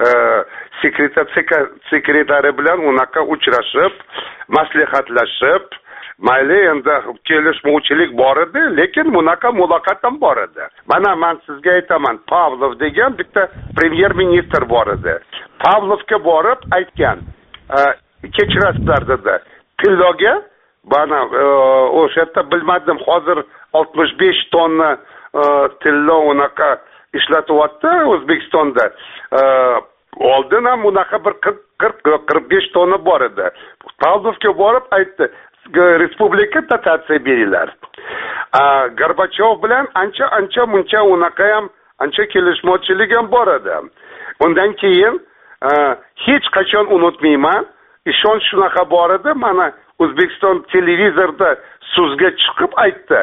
sekretari bilan unaqa uchrashib, maslahatlashib, mayli endi kelishmovchilik bor edi, lekin bunaqa muloqot ham bor edi. Mana men sizga aytaman, Pavlov degan bitta premyer ministr bor edi. Pavlovga borib aytgan, kechirasizlar dedi. Tilloga bana o'sha yerda bilmadim, hozir 65 tonna tilla unaqa ishlatyapti O'zbekistonda. Oldin ham unaqa bir 40-45 tonna bor edi. Pavlovga borib aytdi, respublika dotatsiya beringlar. Gorbachov bilan ancha muncha unaqa ham ancha kelishmovchilik ham bor edi. Undan keyin hech qachon unutmayman, ishonch shunaqa bor edi. Mana O'zbekiston televizorda so'zga chiqib aytdi.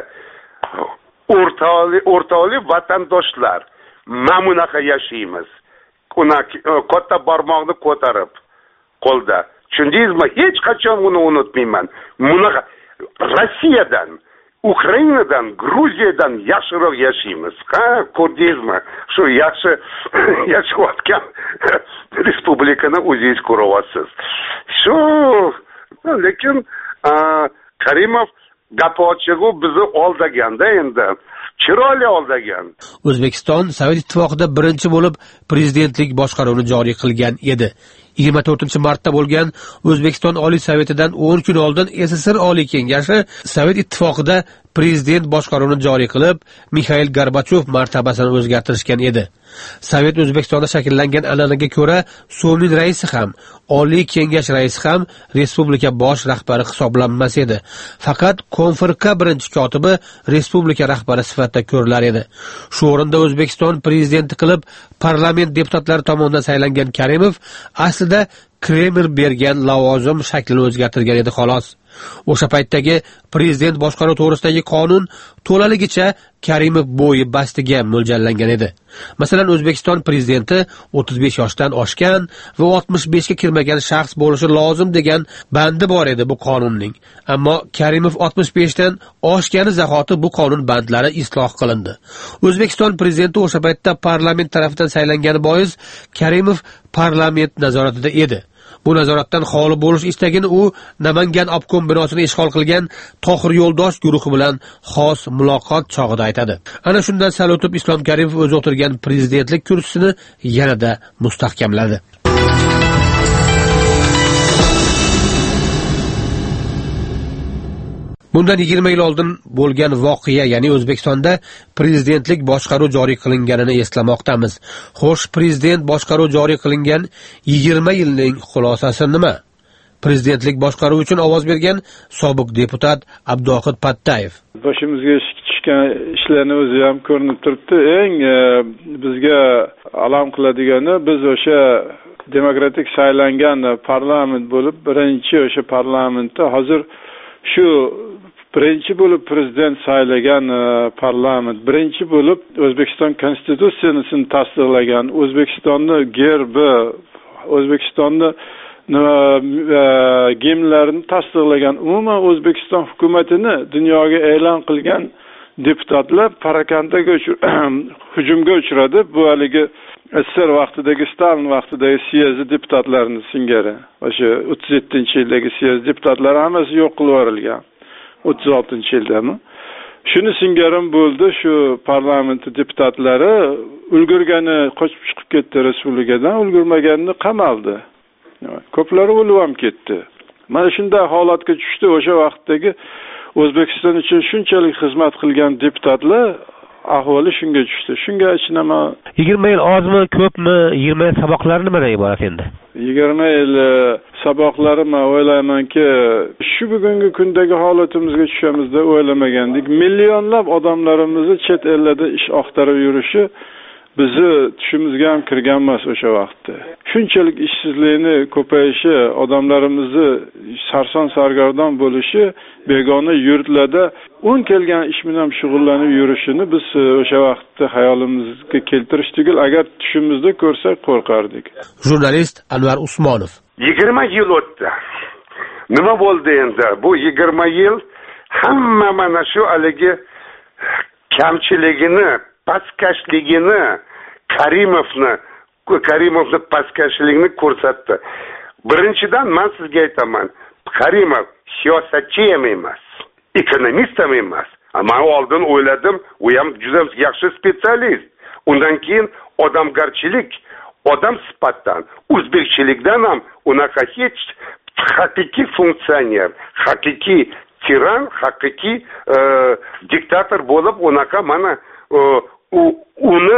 O'rtoqli vatandoshlar, mana bunaqa yashaymiz. Katta barmoqni ko'tarib qo'lda. Tushundingizmi? Hech qachon buni unutmayman. Bunaqa Rossiyadan, Ukrainadan, Gruziyadan yaxshiroq yashaymiz. Ko'rdingizmi? Shu yaxshi yashayotgan respublikani o'zingiz ko'ryapsiz. Shu, lekin Karimov gapi ochig'i bizni oldaganda endi chiroyli oldagan. O'zbekiston Sovet ittifoqida birinchi bo'lib prezidentlik boshqaruvini joriy qilgan edi. 24-martda bo'lgan O'zbekiston Oliy Sovetidan 10 kun oldin SSR Oliy Kengashi Sovet ittifoqida prezident boshqaruvini joriy qilib, Mikhail Gorbachov martabasini o'zgartirishgan edi. Sovet O'zbekistonda shakllangan an'anaga ko'ra, So'min raisi ham, Oliy Kengash raisi ham respublika bosh rahbari hisoblanmas edi. Faqat konferka birinchi kotibi respublika rahbari sifatida ko'rilar edi. Shu o'rinda O'zbekiston prezidenti qilib parlament deputatlari tomonidan saylangan Karimov aslida Kreml bergan lavozim shaklini o'zgartirgan edi xolos. O'sha paytdagi prezident boshqaruv to'g'risidagi qonun to'laligicha Karimov bo'yi bastiga mo'ljallangan edi. Masalan, O'zbekiston prezidenti 35 yoshdan oshgan va 65 ga kirmagan shaxs bo'lishi lozim degan bandi bor edi bu qonunning. Ammo Karimov 65 dan oshgani zahoti bu qonun bandlari isloh qilindi. O'zbekiston prezidenti o'sha paytda parlament tomonidan saylangani bois Karimov parlament nazoratida edi. Bu nazoratdan xoli bo'lish istagini u Namangan obkom binosini ishg'ol qilgan Tohir Yo'ldosh guruhi bilan xos muloqot chog'ida aytadi. Ana shundan sal o'tib Islom Karimov o'zi o'tirgan prezidentlik kursisini yanada mustahkamladi. Bundan 20 yil oldin bo'lgan voqea, ya'ni O'zbekistonda prezidentlik boshqaruv joriy qilinganini eslamoqdamiz. Xo'sh, prezident boshqaruv joriy qilingan 20 yilning xulosasi nima? Prezidentlik boshqaruvi uchun ovoz bergan sobiq deputat Abduohid Pattayev. Boshimizga tushgan ishlarni o'zi ham ko'rinib turibdi. Eng bizga alam qiladigani, biz o'sha demokratik saylangan parlament bo'lib, birinchi o'sha parlamentda hozir shu birinchi bo'lib prezident saylagan parlament, birinchi bo'lib O'zbekiston konstitutsiyasini tasdiqlagan, O'zbekistonni gerbi, O'zbekistonni gimnlarini tasdiqlagan, umuman O'zbekiston hukumatini dunyoga e'lon qilgan deputatlar parakandaga hujumga uchradi. Bu haligi SSR vaqtidagi, Stalin vaqtidagi siyezi deputatlarini singari. O'sha 37-yildagi siyez deputatlari hammasi yo'q qilib yuborilgan. 36-yildami? Shuni singarim bo'ldi, shu parlament deputatlari ulgurgani qochib chiqib ketdi respublikadan, ulgurmaganini qamaldi. Ko'plari o'lib ham ketdi. Mana shunday holatga tushdi. O'sha vaqtdagi O'zbekiston uchun shunchalik xizmat qilgan deputatlar ahvoli shunga tushdi. Shunga achinaman. 20 yil ozmi, ko'pmi? 20 yil saboqlari nimadan iborat endi? 20 yil saboqlari men o'ylaymanki, shu bugungi kundagi holatimizga tushamiz-da o'ylamagandik. Millionlab odamlarimizni chet ellarda ish oqtarib yurishi bizni tushimizga ham kirgan emas o'sha vaqtda. Shunchalik ishsizlikni ko'payishi, odamlarimizni sarson sargardon bo'lishi, begona yurtlarda o'n kelgan ish bilan shug'ullanib yurishini biz o'sha vaqtda hayolimizga keltirish tugul, agar tushimizda ko'rsak qo'rqardik. Jurnalist Anvar Usmonov. 20 yil o'tdi. Nima bo'ldi endi? Bu 20 yil hamma mana shu haligi kamchiligini, pastkashligini, Karimovni pastkashligini ko'rsatdi. Birinchidan men sizga aytaman, Karimov siyosatchi ham emas, ekonomist ham emas. Men oldin o'yladim, u ham juda yaxshi specialist. Undan keyin odamgarchilik, odam sifatdan, o'zbekchilikdan ham unaqa hech haqiqiy funksioner, haqiqiy tiran haqiqiy diktator bo'lib unaqa mana uni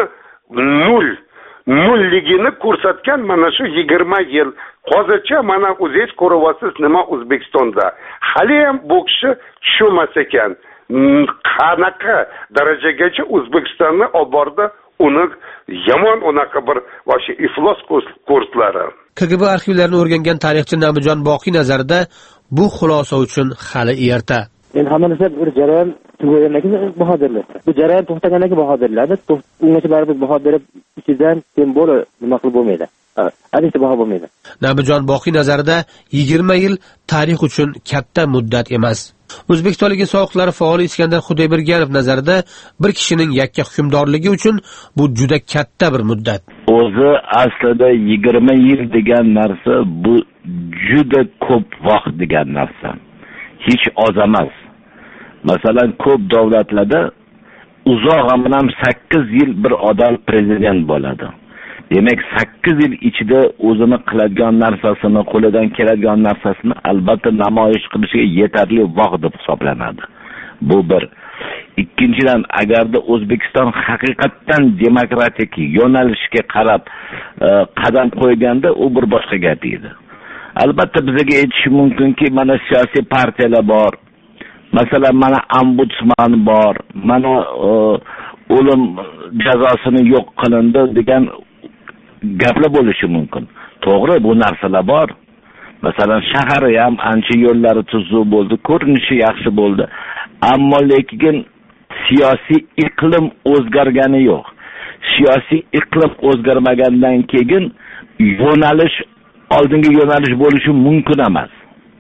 nolligini ko'rsatgan mana shu 20 yil. Hozircha mana o'zingiz ko'ryapsiz nima O'zbekistonda. Hali ham bu kishi tushunmas ekan. Qanaqa darajagacha O'zbekistonni olib bordi, uni yomon unaqa bir o'sha iflos kurslari. KGB arxivlarini o'rgangan tarixchi Nabijon Boqiy nazarida bu xulosa uchun hali erta. Men hamma narsa bir jarayon tugagandan keyin bahodirlar. Bu jarayon to'xtagandan keyin bahodirlarni ungacha baribir baho berib ichidan sen bo'la nima qilib bo'lmaydi. Albatta baho bo'lmaydi. Nabijon Boqiy nazarida 20 yil tarix uchun katta muddat emas. O'zbekistonlik soqchilar faoli Iskandar Xudoybirganov nazarida bir kishining yakka hukmdorligi uchun bu juda katta bir muddat. O'zi aslida 20 yil degan narsa bu juda ko'p vaqt degan narsa. Hech oz emas. Masalan, ko'p davlatlarda uzoq ham 8 yil bir odam prezident bo'ladi. Demak, 8 yil ichida o'zini qiladigan narsasini, qo'lidan keladigan narsasini albatta namoyish qilishiga yetarli vaqt deb hisoblanadi. Bu bir. Ikkinchidan, agarda O'zbekiston haqiqatan demokratik yo'nalishga qarab qadam qo'yganda, u bir boshqa gap edi. Albatta bizga aytish mumkinki, mana siyosiy partiyalar bor. Masalan, mana ombudsman bor, mana o'lim jazosini yo'q qilindi degan gaplar bo'lishi mumkin. To'g'ri, bu narsalar bor. Masalan, shahari ham ancha yo'llari tuzuk bo'ldi, ko'rinishi yaxshi bo'ldi. Ammo lekin siyosiy iqlim o'zgargani yo'q. Siyosiy iqlim o'zgarmagandan keyin yo'nalish oldingi yo'nalish bo'lishi mumkin emas.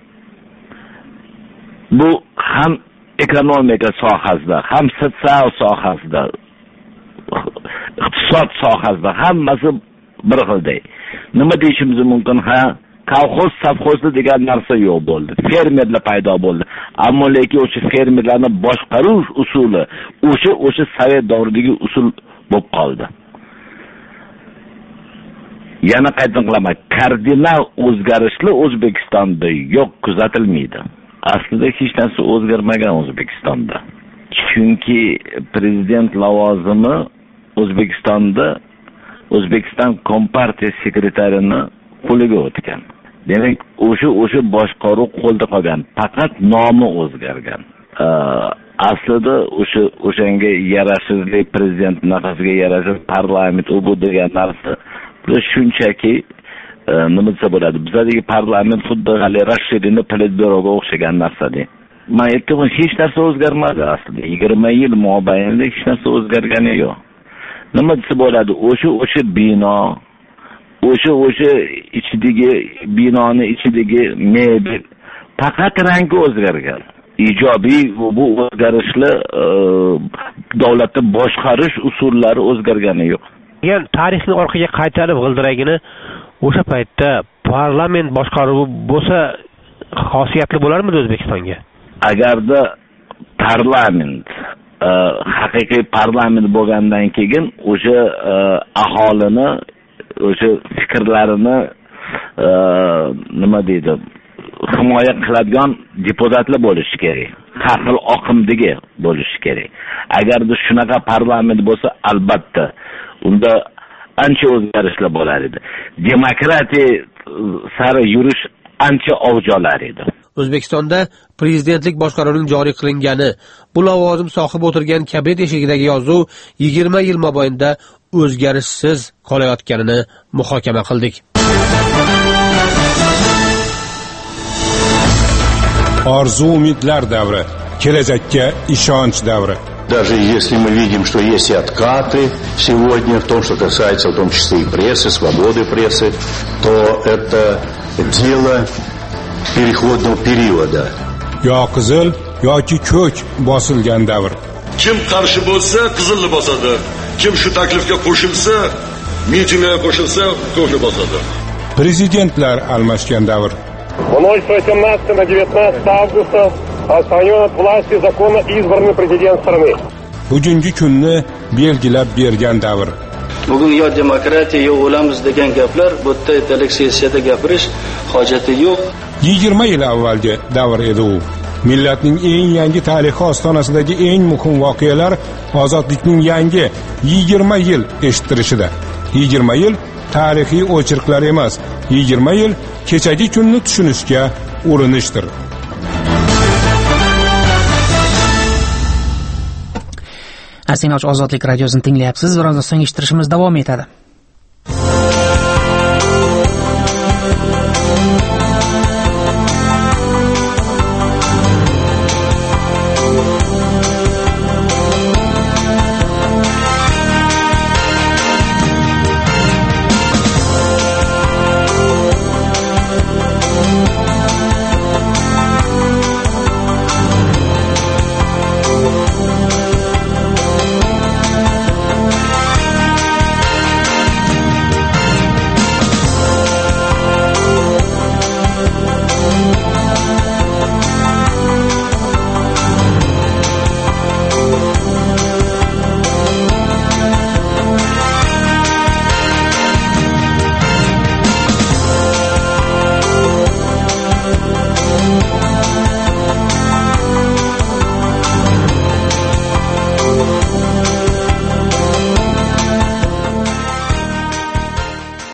Bu ham ekonomika sohasida, ham sotsial sohasida, iqtisod sohasida hammasi bir xilday. Nima deyishimiz mumkin? Kolxoz, savxozli degan narsa yo'q bo'ldi. Fermerlar paydo bo'ldi. Ammo lekin o'sha fermerlarni boshqaruv usuli o'sha Sovet davridagi usul bo'lib qoldi. Yana qayta qilaman, kardinal o'zgarishlar O'zbekistonda yo'q, kuzatilmaydi. Aslida hech narsa o'zgarmagan O'zbekistonda. Chunki prezident lavozimi O'zbekistonda O'zbekiston Kompartiya sekretarining qo'liga o'tgan. Demak, o'sha boshqaruv qo'lda qolgan, faqat nomi o'zgargan. Aslida o'shanga yarashirli prezident nafasiga yarashib parlament bu degan narsa shunchaki nima desa bo'ladi? Bizdagi parlament xuddi hali Rashidinning Politbyuroga o'xshagan narsa-da. Men aytdim, hech narsa o'zgarmadi aslida. 20 yil mobaynida hech narsa o'zgargani yo'q. Nima desa bo'ladi? O'sha bino, o'sha ichidagi binoni ichidagi mebel faqat rangi o'zgargan. Ijobiy bu o'zgarishlar davlatni boshqarish usullari o'zgargani yo'q. Yani tarixni orqaga qaytarib g'ildiragini o'sha paytda parlament boshqaruvi bo'lsa xosiyatli bo'larmidi O'zbekistonga? Agarda parlament haqiqiy parlament bo'lgandan keyin o'sha aholini o'sha fikrlarini nima deydi, himoya qiladigan deputatlar bo'lishi kerak. Har xil oqimdagi bo'lishi kerak. Agarda shunaqa parlament bo'lsa, albatta unda ancha o'zgarishlar bo'lar edi. Demokratiya sari yurish ancha avjolar edi. O'zbekistonda prezidentlik boshqaruvining joriy qilingani, bu lavozim sohibi o'tirgan kabinet eshigidagi yozuv 20 yil mobaynida o'zgarishsiz qolayotganini muhokama qildik. Orzu umidlar davri, kelajakka ishonch davri. Даже если мы видим, что есть и откаты сегодня в том, что касается в том числе и прессы, свободы прессы, то это дело переходного периода. Yo qizil yoki ko'k bosilgan davr. Kim qarshi bo'lsa qizilni bosadi, kim shu taklifga qo'shilsa, mitingga qo'shilsa ko'kni bosadi. Prezidentlar almashgan davr. В ночь с 18 на 19 августа отстранен от власти законно избранный президент страны. Bugungi kunni belgilab bergan davr. Bugun yo demokratiya yo o'lamiz degan gaplar bu yerda ertalik sessiyada gapirish hojati yo'q. 20 yil avvalgi davr edi u. millatning eng yangi tarixi ostonasidagi eng muhim voqealar ozodlikning yangi 20 yil eshittirishida. 20 yil tarixiy o'chirqlar emas, 20 yil kechagi kunni tushunishga urinishdir. Asinoch ozodlik radiosini tinglayapsiz. Biroz so'ng eshittirishimiz davom etadi.